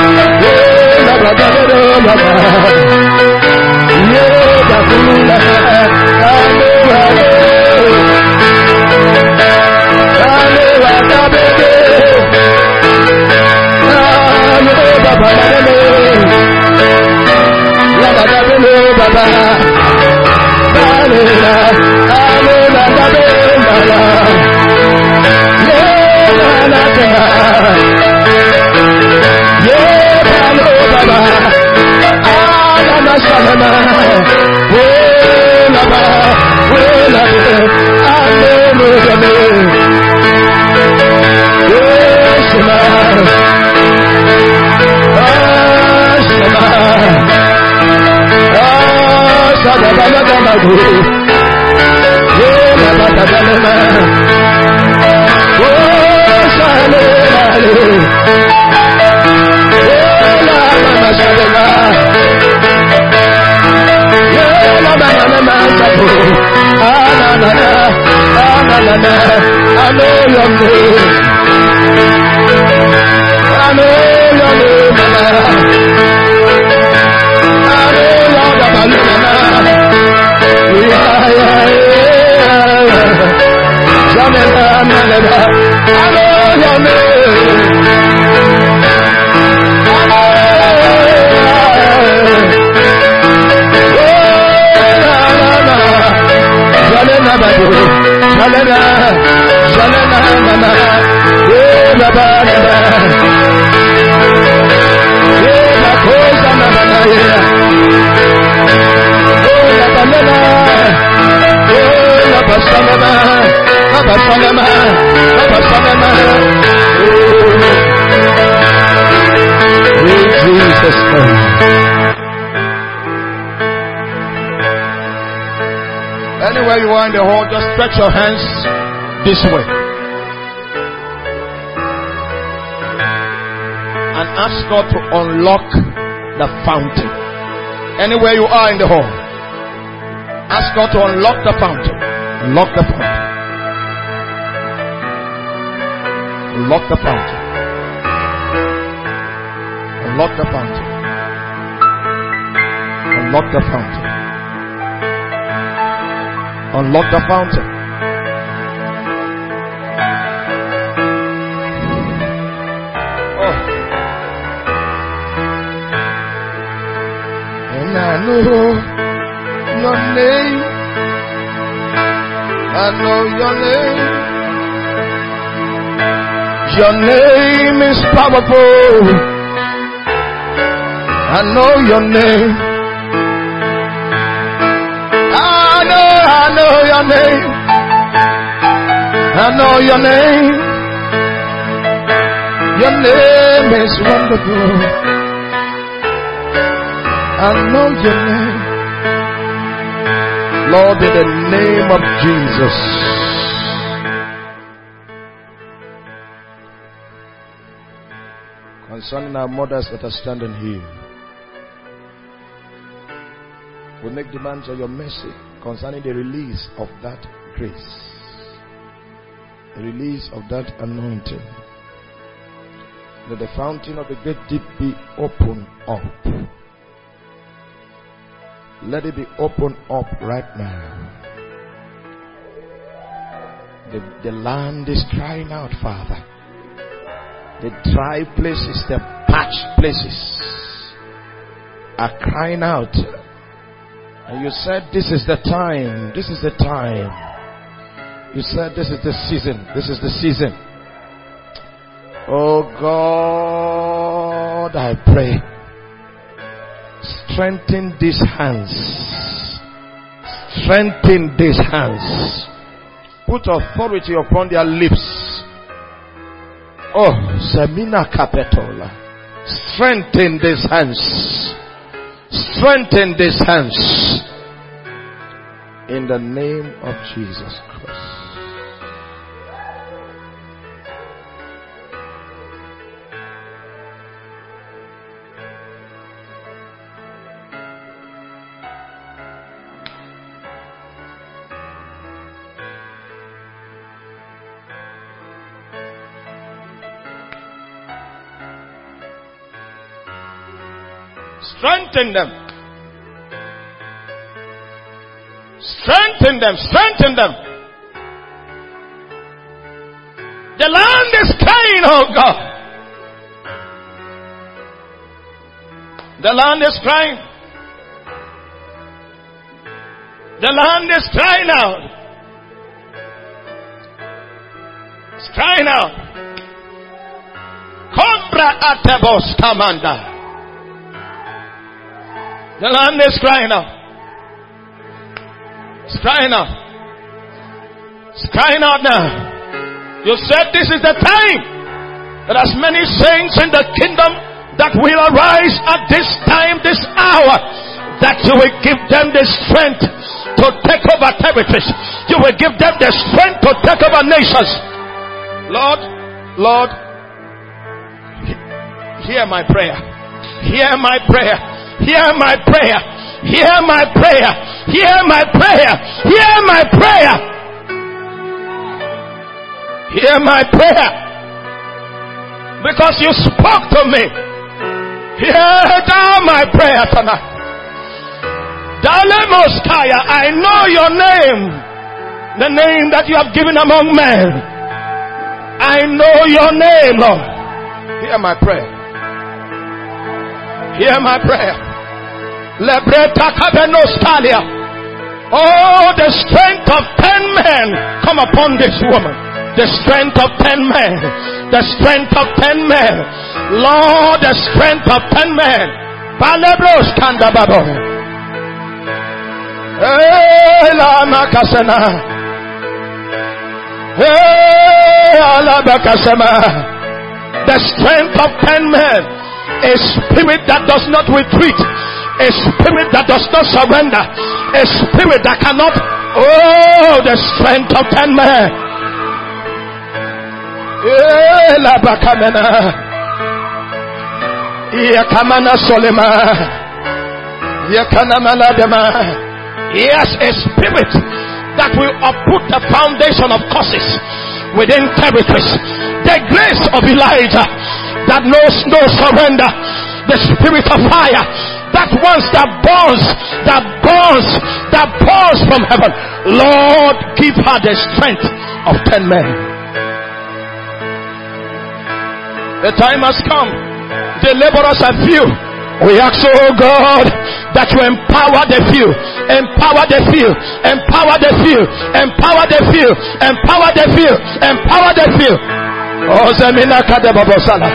Anywhere you are in the hall, just stretch your hands this way and ask God to unlock the fountain. Anywhere you are in the hall, ask God to unlock the fountain. Unlock the fountain. Unlock the fountain. Unlock the fountain. Unlock the fountain. Unlock the fountain. Oh. And I know your name. I know your name. Your name is powerful. I know your name. I know your name. I know your name. Your name is wonderful. I know your name. Lord, in the name of Jesus. Concerning our mothers that are standing here, we make demands of your mercy concerning the release of that grace, the release of that anointing. Let the fountain of the great deep be opened up. Let it be opened up right now. The, the land is crying out, Father. The dry places, the parched places are crying out. And you said, this is the time. This is the time. You said, this is the season. This is the season. Oh God, I pray. Strengthen these hands. Strengthen these hands. Put authority upon their lips. Oh, Semina Capetola. Strengthen these hands. Strengthen these hands. In the name of Jesus Christ. Strengthen them. Strengthen them. Strengthen them. The land is crying, oh God. The land is crying. The land is crying out. It's crying out. Cobra Atebos Commander. The land is crying out. It's crying out. It's crying out now. You said this is the time that as many saints in the kingdom that will arise at this time, this hour, that you will give them the strength to take over territories. You will give them the strength to take over nations. Lord, Lord, hear my prayer. Hear my prayer. Hear my prayer. Hear my prayer. Hear my prayer. Hear my prayer. Hear my prayer. Because you spoke to me. Hear thou my prayer tonight. Dalemoskaya, I know your name. The name that you have given among men. I know your name, Lord. Hear my prayer. Hear my prayer. Lebreta kabenostalia. Oh, the strength of ten men come upon this woman. The strength of ten men. The strength of ten men. Lord, the strength of ten men. Palebros kandababo. Hey, la makasena. Hey, alabakasema. The strength of ten men. A spirit that does not retreat. A spirit that does not surrender. A spirit that cannot. Oh, the strength of ten men. Yes, a spirit that will uproot the foundation of causes within territories. The grace of Elijah that knows no surrender. The spirit of fire that once that burns, that burns, that burns from heaven. Lord, give her the strength of ten men. The time has come. The laborers are few. We ask, oh God, that you empower the few, empower the few, empower the few, empower the few, empower the few, empower the few. Oh, Zemina Kadebabosala.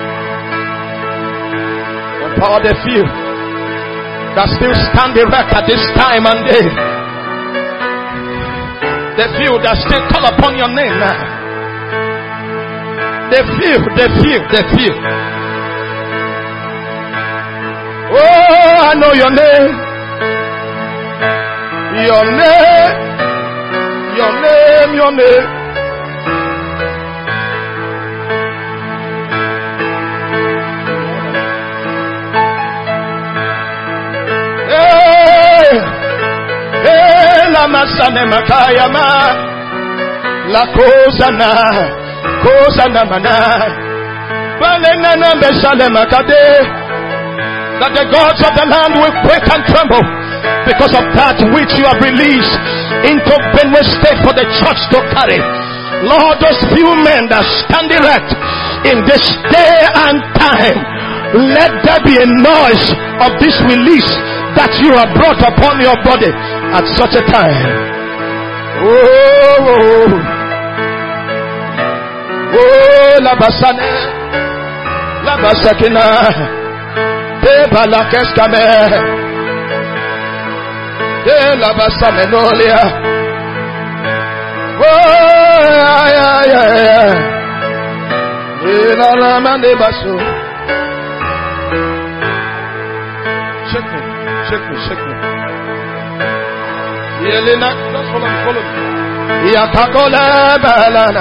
Empower the few that still stand erect at this time and day. The few that still call upon your name now. The few, the few, the few. Oh, I know your name. Your name. Your name, your name. Hey, hey, la masane makayama. La cosa na, cosa na mana. Balena na besale makade. That the gods of the land will quake and tremble. because of that which you have released into Benue State for the church to carry. Lord, those few men that stand erect in this day and time, let there be a noise of this release that you have brought upon your body at such a time. Oh, oh, la basane, la basakina, te balakeskame, te la basamenolia. Oh, yeah, yeah, yeah. La la mande baso. Shake me, shake me, shake me. Yelena, just follow me, follow me. Yakakola balana.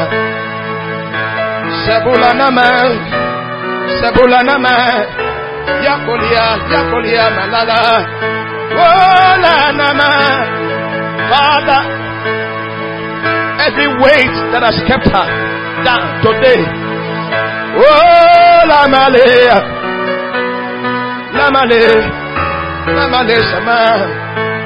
Sebulana man, sebulana man. Yakolia, yakolia malala. Ola nama, Father. Every weight that has kept her down today. Oh, la malaya, la malaya, la malaya, sama.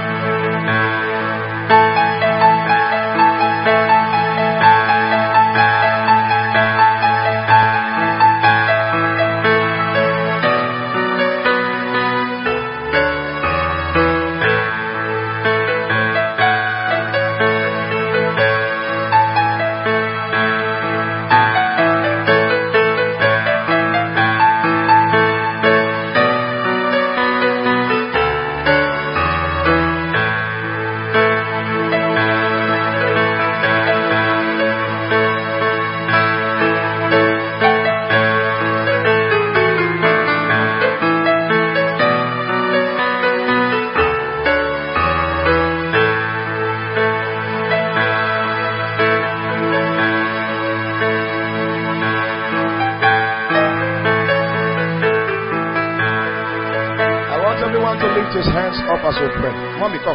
His hands up as we pray. Mommy, come.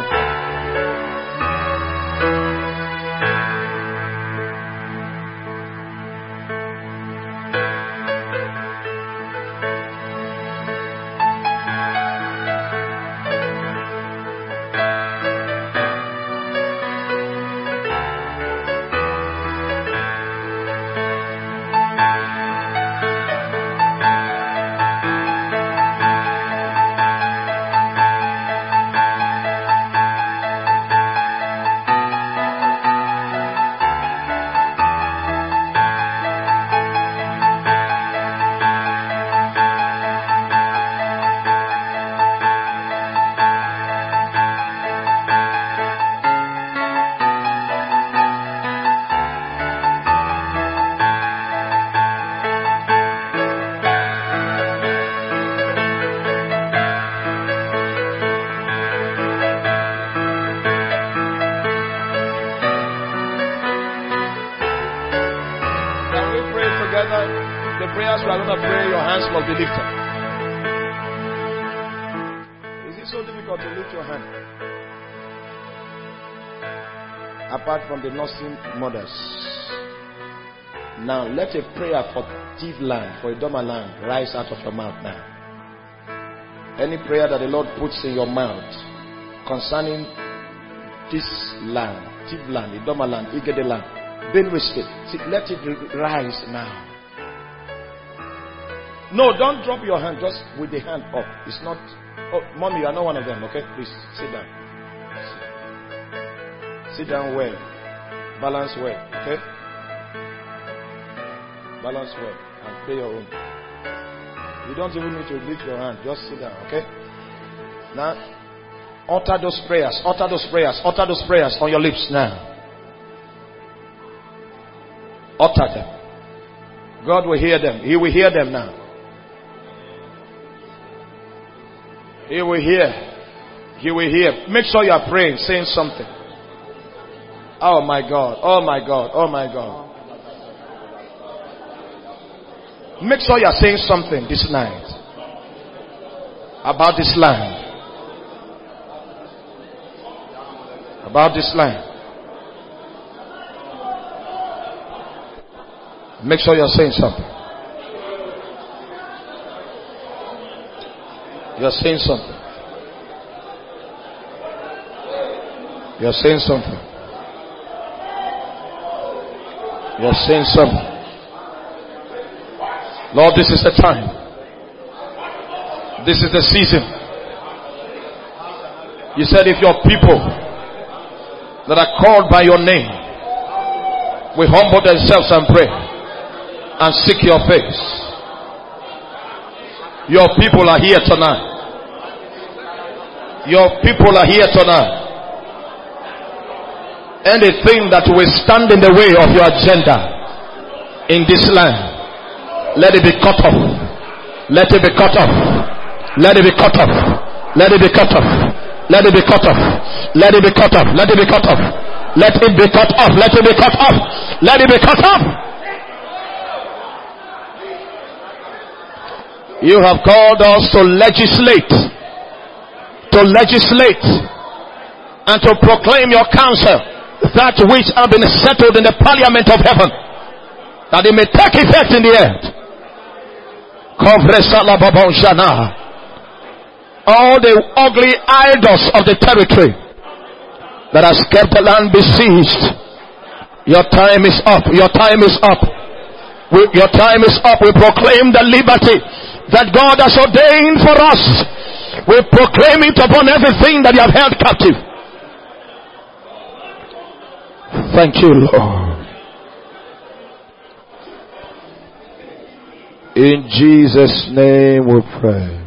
The prayers we are going to pray, your hands must be lifted. Is it so difficult to lift your hand? Apart from the nursing mothers. Now let a prayer for Tiv land, for Idoma land, rise out of your mouth now. Any prayer that the Lord puts in your mouth concerning this land, Tiv land, Idoma land, Igede land, Benue State, see, let it rise now. No, don't drop your hand just with the hand up. It's not. Oh, mommy, you are not one of them, okay? Please sit down. Sit, sit down well. Balance well, okay? Balance well and play your own. You don't even need to lift your hand. Just sit down, okay? Now, utter those prayers. Utter those prayers. Utter those prayers on your lips now. Utter them. God will hear them. He will hear them now. He will hear. He will hear. Make sure you are praying, saying something. Oh my God. Oh my God. Oh my God. Make sure you are saying something this night about this land. About this land. Make sure you are saying something. You are saying something. You're saying something. You're saying something. Lord, this is the time. This is the season. You said if your people that are called by your name will humble themselves and pray and seek your face. Your people are here tonight. Your people are here tonight. Anything that will stand in the way of your agenda in this land, let it be cut off. Let it be cut off. Let it be cut off. Let it be cut off. Let it be cut off. Let it be cut off. Let it be cut off. Let it be cut off. Let it be cut off. Let it be cut off. You have called us to legislate. To legislate. And to proclaim your counsel. That which have been settled in the parliament of heaven. That it may take effect in the earth. All the ugly idols of the territory that has kept the land besieged. Your time is up. Your time is up. We, your time is up. We proclaim the liberty that God has ordained for us. We proclaim it upon everything that you have held captive. Thank you, Lord. In Jesus' name we pray.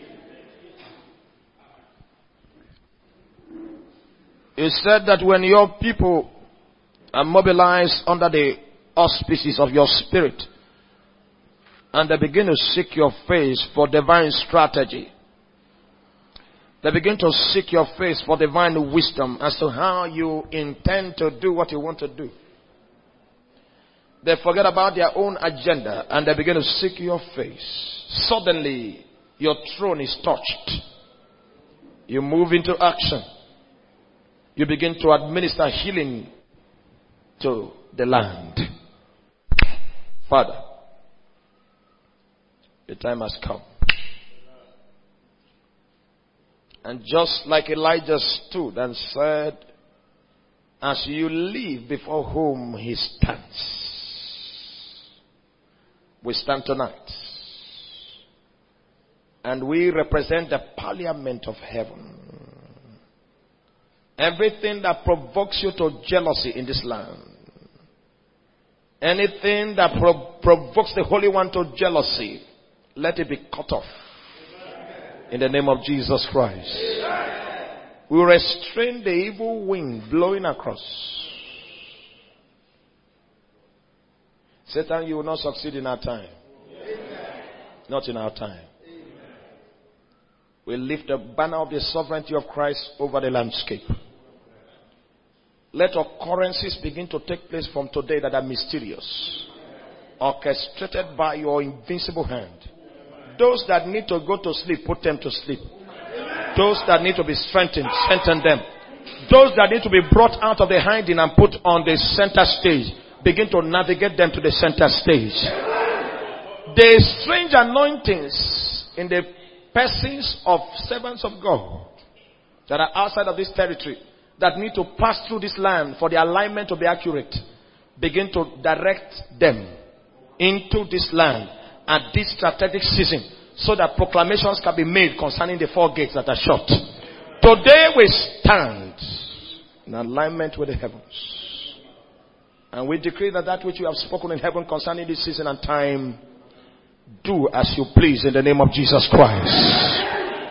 You said that when your people are mobilized under the auspices of your spirit and they begin to seek your face for divine strategy, they begin to seek your face for divine wisdom as to how you intend to do what you want to do. They forget about their own agenda and they begin to seek your face. Suddenly, your throne is touched. You move into action. You begin to administer healing to the land. Father, the time has come. And just like Elijah stood and said, as you live before whom he stands, we stand tonight. And we represent the parliament of heaven. Everything that provokes you to jealousy in this land. Anything that pro- provokes the Holy One to jealousy, let it be cut off. In the name of Jesus Christ. We restrain the evil wind blowing across. Satan, you will not succeed in our time. Not in our time. We lift the banner of the sovereignty of Christ over the landscape. Let occurrences begin to take place from today that are mysterious, orchestrated by your invincible hand. Those that need to go to sleep, put them to sleep. Those that need to be strengthened, strengthen them. Those that need to be brought out of the hiding and put on the center stage, begin to navigate them to the center stage. The strange anointings in the persons of servants of God that are outside of this territory, that need to pass through this land for the alignment to be accurate, begin to direct them into this land at this strategic season, so that proclamations can be made concerning the four gates that are shut. Today we stand in alignment with the heavens, and we decree that that which you have spoken in heaven concerning this season and time, do as you please in the name of Jesus Christ.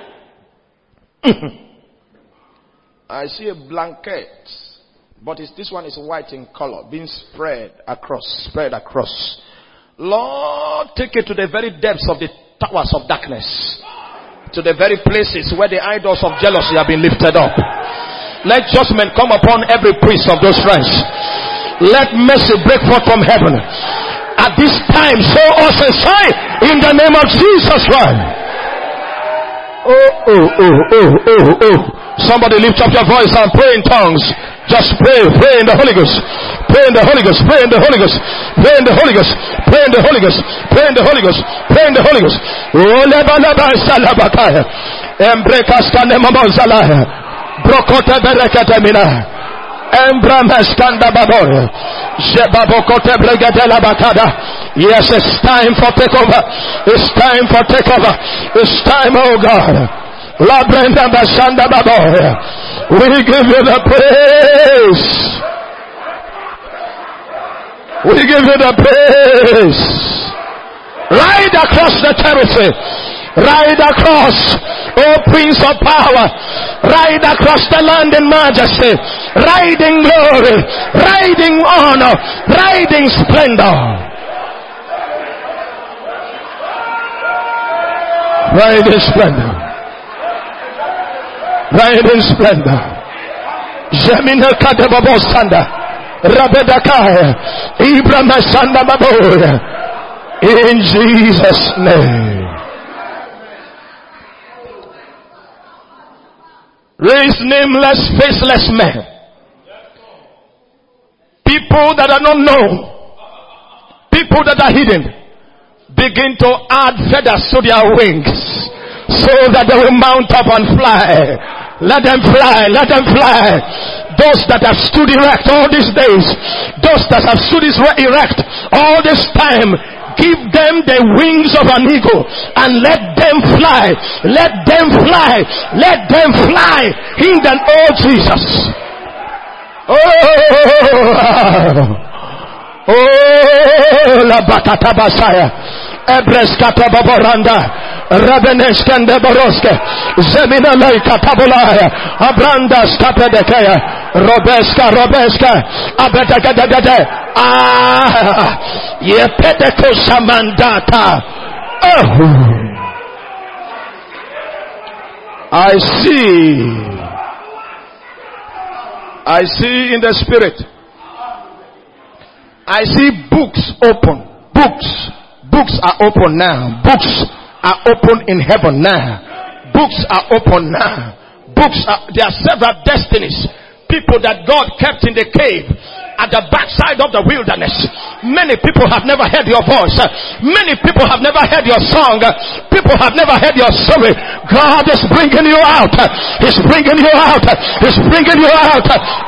I see a blanket, but it's, this one is white in color, being spread across, spread across. Lord, take it to the very depths of the towers of darkness, to the very places where the idols of jealousy have been lifted up. Let judgment come upon every priest of those ranks. Let mercy break forth from heaven. At this time, show us a sign in the name of Jesus Christ. Oh, oh, oh, oh, oh, oh. Somebody lift up your voice and pray in tongues. Just pray, pray in the Holy Ghost. Pray in the Holy Ghost. Pray in the Holy Ghost. Pray in the Holy Ghost. Pray in the Holy Ghost. Pray in the Holy Ghost. Pray in the Holy Ghost. Oh, leba leba salabakaya. Embrekas kanemamo zalaya. Brokote berekete mina. Embrameskanda baboy. Jebabokote bregadela bakada. Yes, it's time for takeover. It's time for takeover. It's time, oh God. La Brenda Bashanda baboy. We give you the praise. We give you the praise. Ride across the territory. Ride across, O Prince of Power. Ride across the land in majesty. Riding glory. Riding honor. Riding splendor. Riding splendor. Riding splendor. Jemina Kadababosanda. Rabedakaya. Ibrahim Sanda Baboya. In Jesus' name. Raise nameless, faceless men. People that are not known. People that are hidden. Begin to add feathers to their wings. So that they will mount up and fly. Let them fly. Let them fly. Those that have stood erect all these days. Those that have stood erect all this time. Give them the wings of an eagle and let them fly. Let them fly. Let them fly in the name of Jesus. Oh, oh, la batata basaya. Ebreskata baboranda. Rabeneskende boroske. Zemina lei katabulaya. Abranda skapedekaya. Robeska, Robeska, Abetakadagade, Ah, Yepeteko Samandata. Oh, I see, I see in the spirit. I see books open. Books, books are open now. Books are open in heaven now. Books are open now. Books are, there are several destinies. People that God kept in the cave at the backside of the wilderness. Many people have never heard your voice. Many people have never heard your song. People have never heard your story. God is bringing you out. He's bringing you out. He's bringing you out.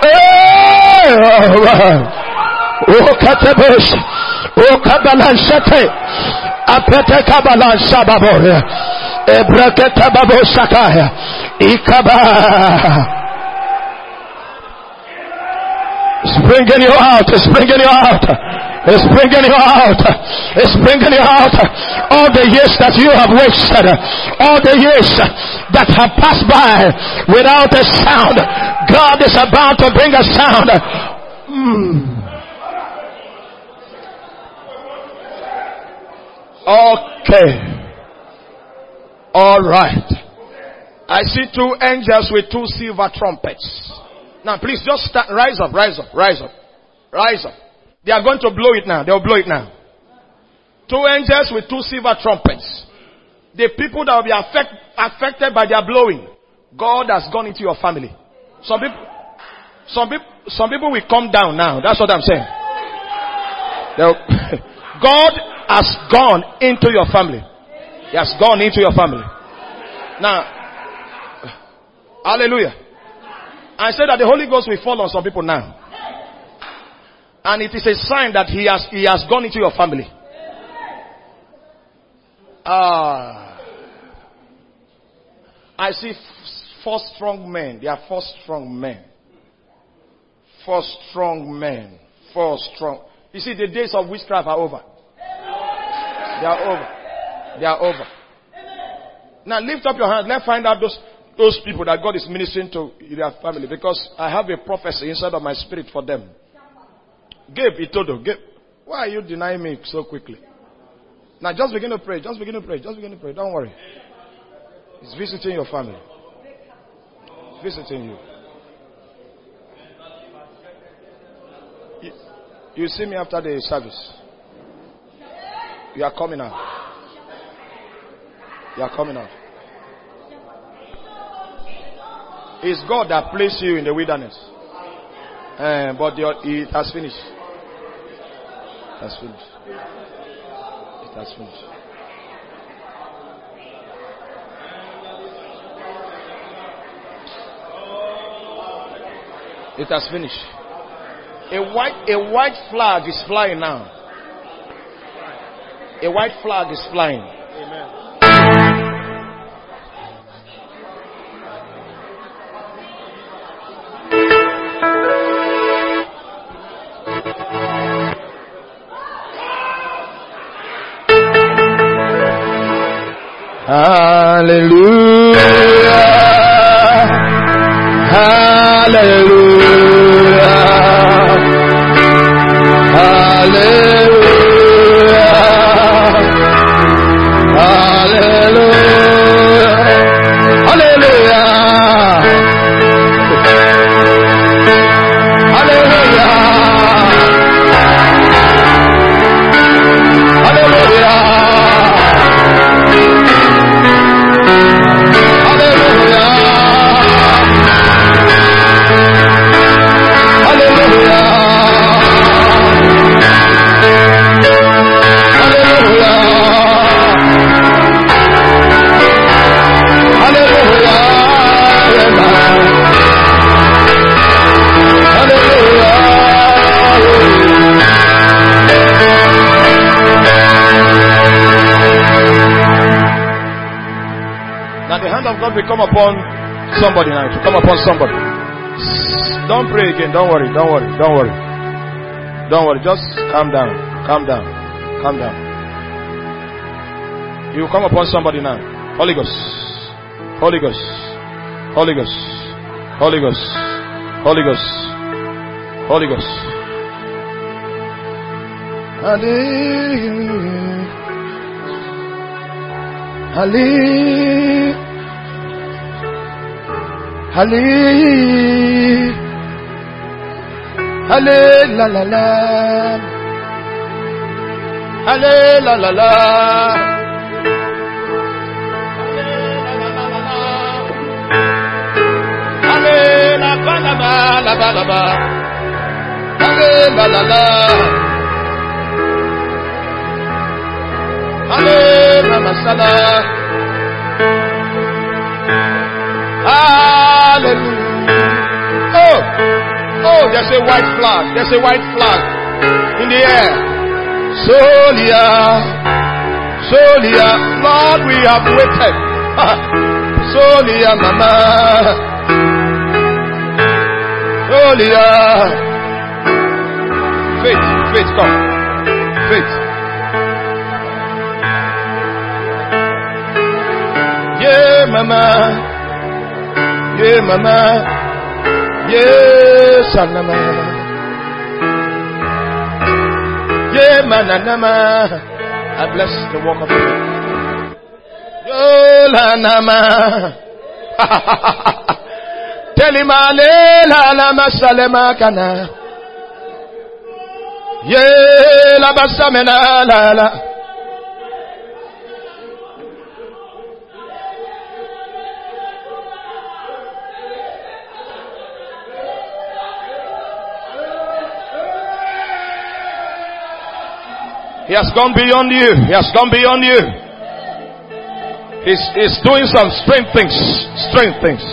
Oh, Katebush. Oh, Kabalanshate. Apete Kabalanshababore. Ebraketa Babosakaya. Ikaba. It's bringing you out. It's bringing you out. It's bringing you out. It's bringing you out. All the years that you have wasted, all the years that have passed by without a sound, God is about to bring a sound. Mm. Okay. All right. I see two angels with two silver trumpets. Now please just start, rise up, rise up, rise up, rise up. They are going to blow it now. They will blow it now. Two angels with two silver trumpets. The people that will be affect, affected by their blowing. God has gone into your family. Some people, some people, some people will come down now. That's what I'm saying. God has gone into your family. He has gone into your family. Now, hallelujah. I said that the Holy Ghost will fall on some people now. And it is a sign that he has, he has gone into your family. Ah, uh, I see four strong men. There are four strong men. Four strong men. Four strong. You see, the days of witchcraft are over. They are over. They are over. Now lift up your hand. Let's find out those those people that God is ministering to in their family. Because I have a prophecy inside of my spirit for them. Gabe, Itodo, Gabe, why are you denying me so quickly? Now just begin to pray. Just begin to pray. Just begin to pray. Don't worry. It's visiting your family. It's visiting you. you. You see me after the service. You are coming out. You are coming out. It's God that placed you in the wilderness. Uh, but the, it has finished. It has finished. It has finished. It has finished. A white, a white flag is flying now. A white flag is flying. Amen. Hallelujah. Hallelujah. Hallelujah. Hallelujah. Hallelujah. Hallelujah. Hallelujah. God will come upon somebody now. To come upon somebody. Don't pray again. Don't worry. Don't worry. Don't worry. Don't worry. Just calm down. Calm down. Calm down. You will come upon somebody now. Holy Ghost. Holy Ghost. Holy Ghost. Holy Ghost. Holy Ghost. Holy Ghost. Hallelujah. Hallelujah. Hallelujah. Hallelujah. La la la. Hallelujah. La la la. Hallelujah. La ba la ba la ba la ba. Hallelujah. La la la. Hallelujah. Masala. Hallelujah. Oh, oh, there's a white flag. There's a white flag in the air. Solia, Solia, Lord, we have waited. Solia, Mama. Solia. Faith, faith, come. Faith. Yeah, Mama. Yeah, Mama. Yeah, Sanama. Yeah, Mananama. I bless the work of the Lord. Yo, Lanama. Tell him, La Lama Salema Kana. Yeah, La Basamena La La. He has gone beyond you. He has gone beyond you. He's, he's doing some strange things. Strange things.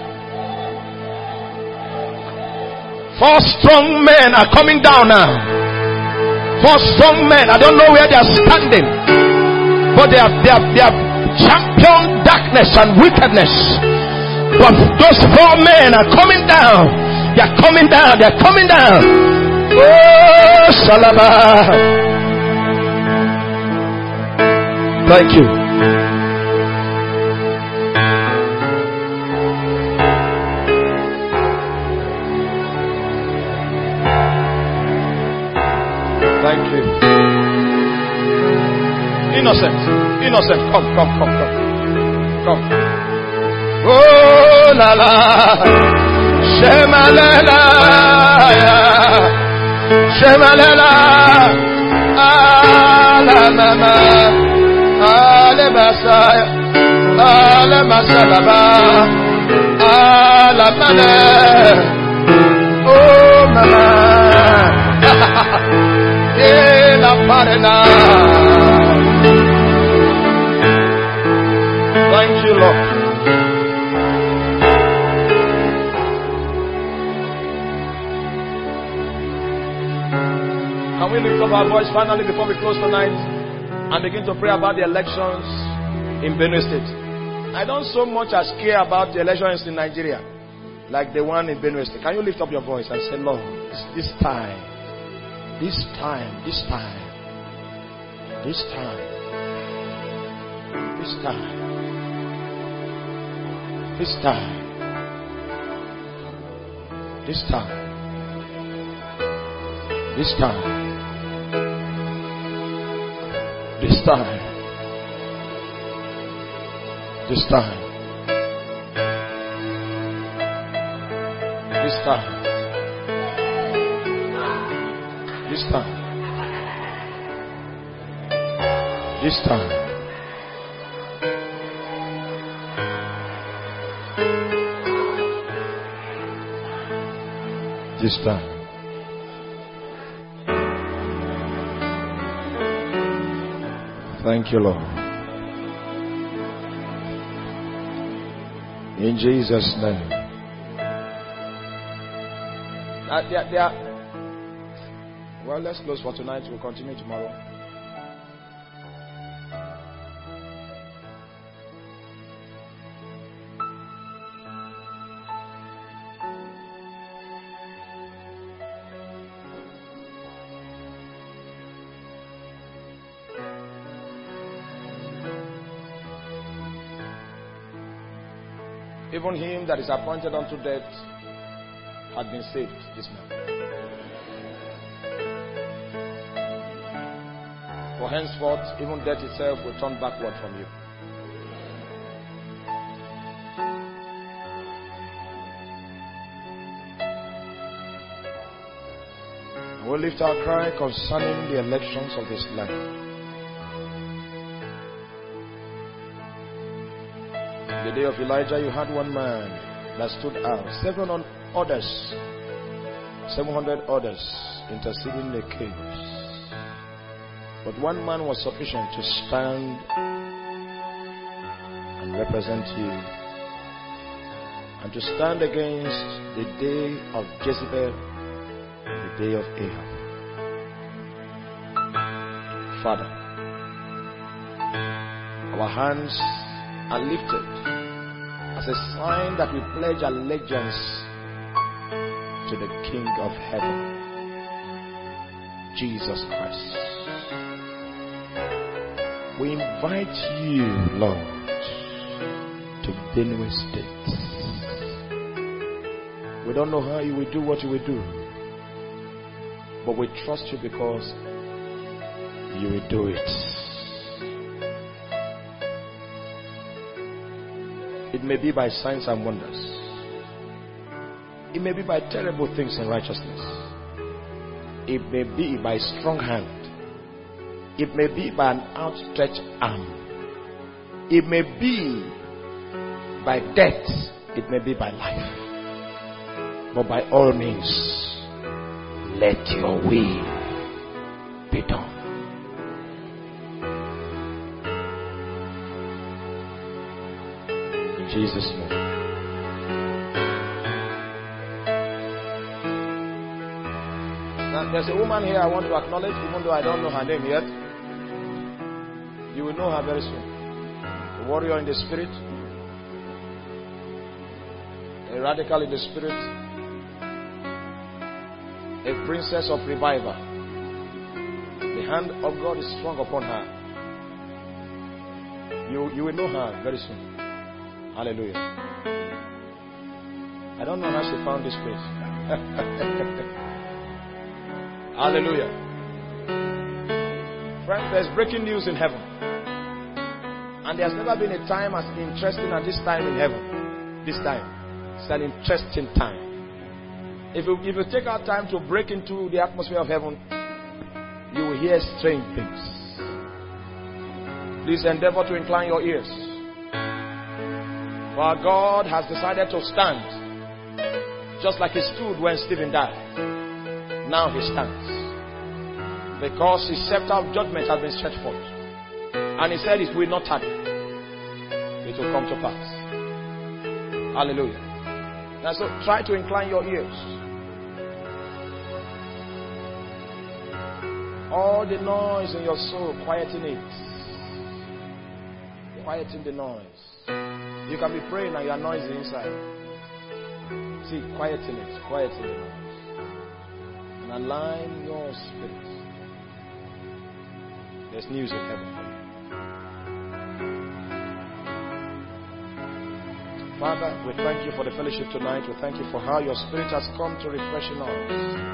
Four strong men are coming down now. Four strong men. I don't know where they are standing. But they have, they have, they have championed darkness and wickedness. But those four men are coming down. They are coming down. They are coming down. Oh, Salama. Thank you. Thank you. Innocent. Innocent. Come, come, come, come. Come. Oh, la la. Shema la la. Shema la la. Ah, la mama. Ale Masaya, Ale Masalaba, Ale Mane, oh Mama, eh la Parena. Thank you, Lord. we lift up our voice finally before we close tonight and begin to pray about the elections in Benue State? I don't so much as care about the elections in Nigeria like the one in Benue State. Can you lift up your voice and say, Lord, this time, this time, this time, this time, this time, this time, this time, this time, this time, this time, this time, this time, this time, this time. Thank you, Lord. In Jesus' name. Uh, there, there. Well, let's close for tonight. We'll continue tomorrow. Even him that is appointed unto death had been saved this man. For henceforth, even death itself will turn backward from you. And we'll lift our cry concerning the elections of this land. The day of Elijah, you had one man that stood out. Seven others, seven hundred others interceding in the caves. But one man was sufficient to stand and represent you, and to stand against the day of Jezebel and the day of Ahab. Father, our hands are lifted as a sign that we pledge allegiance to the King of Heaven, Jesus Christ. We invite you, Lord, to Benue State. We don't know how you will do what you will do, but we trust you because you will do it. It may be by signs and wonders. It may be by terrible things in righteousness. It may be by strong hand. It may be by an outstretched arm. It may be by death. It may be by life. But by all means, let your will be done. Jesus' name. Now, there's a woman here I want to acknowledge, even though I don't know her name yet. You will know her very soon. A warrior in the spirit, a radical in the spirit, a princess of revival. The hand of God is strong upon her. You, you will know her very soon. Hallelujah. I don't know how she found this place. Hallelujah. Friends, there's breaking news in heaven. And there's never been a time as interesting as this time in heaven. This time. It's an interesting time. If you, if you take our time to break into the atmosphere of heaven, you will hear strange things. Please endeavor to incline your ears. For our God has decided to stand, just like he stood when Stephen died. Now he stands, because his scepter of judgment has been stretched forth, and he said it will not tarry. It will come to pass. Hallelujah. Now, so try to incline your ears. All the noise in your soul, quieten it. Quieten the noise. You can be praying and you are noisy inside. See, quieten it. Quieten the noise. And align your spirit. There's news in heaven for you. Father, we thank you for the fellowship tonight. We thank you for how your spirit has come to refreshing us.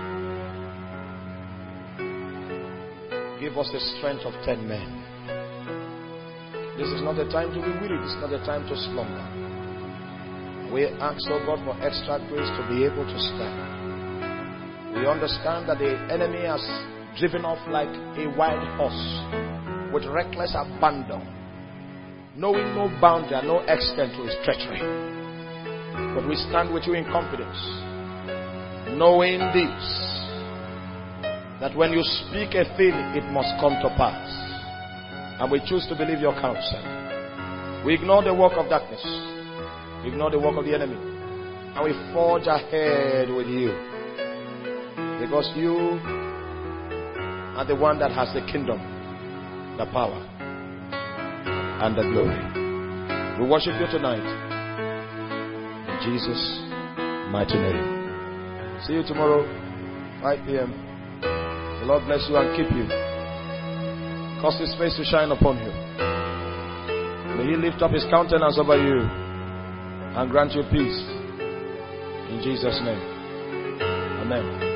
Give us the strength of ten men. This is not the time to be weary. This is not the time to slumber. We ask, oh God, for extra grace to be able to stand. We understand that the enemy has driven off like a wild horse with reckless abandon, knowing no boundary and no extent to his treachery. But we stand with you in confidence, knowing this, that when you speak a thing, it must come to pass. And we choose to believe your counsel. We ignore the work of darkness. We ignore the work of the enemy. And we forge ahead with you. Because you are the one that has the kingdom, the power, and the glory. We worship you tonight. In Jesus' mighty name. See you tomorrow, five p.m. The Lord bless you and keep you. Cause his face to shine upon you. May he lift up his countenance over you and grant you peace. In Jesus' name. Amen.